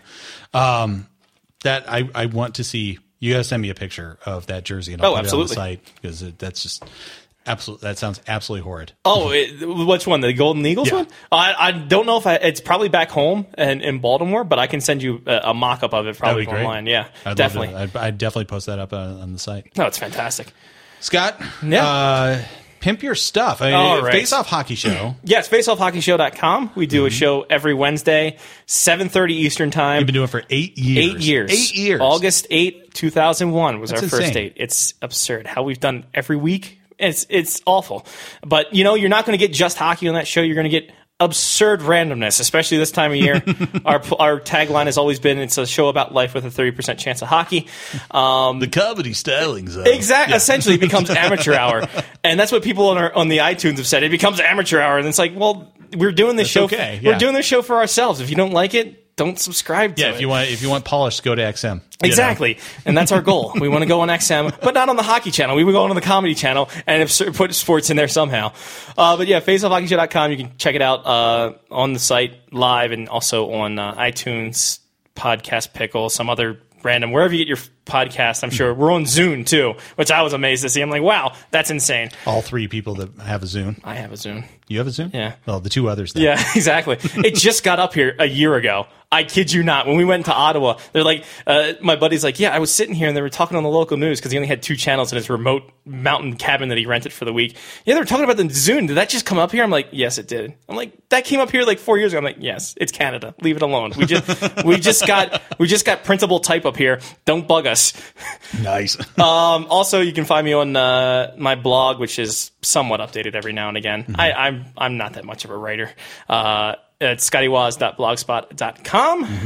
That I want to see. You got to send me a picture of that jersey, and I'll put it on the site, because that's just absolutely. That sounds absolutely horrid. Oh, which one? The Golden Eagles one? I don't know if it's probably back home in Baltimore, but I can send you a mock-up of it probably online. Yeah, definitely. I'd definitely post that up on the site. No, it's fantastic. Scott, pimp your stuff. Face Off Hockey Show. Yes, faceoffhockeyshow.com. We do a show every Wednesday, 7:30 Eastern Time. You've been doing it for 8 years. 8 years. 8 years. August 8, 2001 was our insane. first date. It's absurd how we've done every week. It's awful. But, you're not going to get just hockey on that show. You're going to get absurd randomness, especially this time of year. Our tagline has always been, it's a show about life with a 30% chance of hockey. The comedy stylings. Exactly. Essentially, it becomes amateur hour. And that's what people on the iTunes have said. It becomes amateur hour. And it's like, well, we're doing this show. Okay. We're doing this show for ourselves. If you don't like it, don't subscribe to it. If you want polish, go to XM. Exactly. And that's our goal. We want to go on XM, but not on the hockey channel. We would go on the comedy channel and put sports in there somehow. But yeah, faceoffhockeyshow.com. You can check it out on the site live, and also on iTunes, Podcast Pickle, some other random, wherever you get your podcast. I'm sure we're on Zune too, which I was amazed to see. I'm like, wow, that's insane. All three people that have a Zune. I have a Zune. You have a Zune? Yeah. Well, the two others then. Yeah, exactly. It just got up here a year ago. I kid you not. When we went to Ottawa, they're like, my buddy's like, yeah, I was sitting here and they were talking on the local news because he only had 2 channels in his remote mountain cabin that he rented for the week. Yeah, they were talking about the Zune. Did that just come up here? I'm like, yes, it did. I'm like, that came up here like 4 years ago. I'm like, yes, it's Canada. Leave it alone. We just got printable type up here. Don't bug us. Nice. Also, you can find me on my blog, which is somewhat updated every now and again. Mm-hmm. I'm not that much of a writer. At scottywaz.blogspot.com.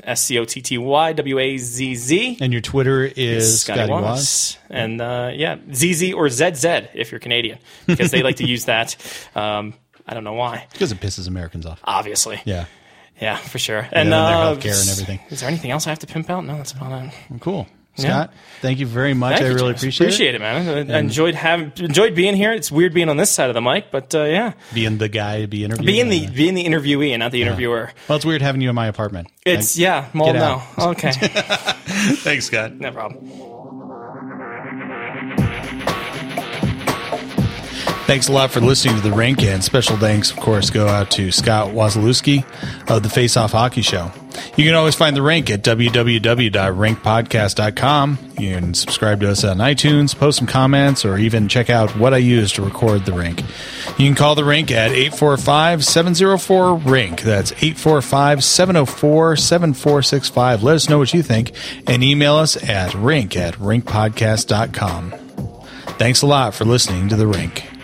SCOTTYWAZZ. And your Twitter is Scotty Waz. And ZZ or ZZ if you're Canadian, because they like to use that. I don't know why. Because it pisses Americans off. Obviously. Yeah. Yeah, for sure. And their healthcare and everything. Is there anything else I have to pimp out? No, that's about it. Cool. Scott, thank you very much. I really appreciate it, man. I enjoyed being here. It's weird being on this side of the mic, but yeah. Being the guy to be interviewed. Being the interviewee and not the interviewer. Well, it's weird having you in my apartment. Well, no. Okay. Thanks, Scott. No problem. Thanks a lot for listening to The Rink, and special thanks, of course, go out to Scott Wasilewski of the Face Off Hockey Show. You can always find The Rink at www.rinkpodcast.com. You can subscribe to us on iTunes, post some comments, or even check out what I use to record The Rink. You can call The Rink at 845-704-RINK. That's 845-704-7465. Let us know what you think, and email us at rink@rinkpodcast.com. Thanks a lot for listening to The Rink.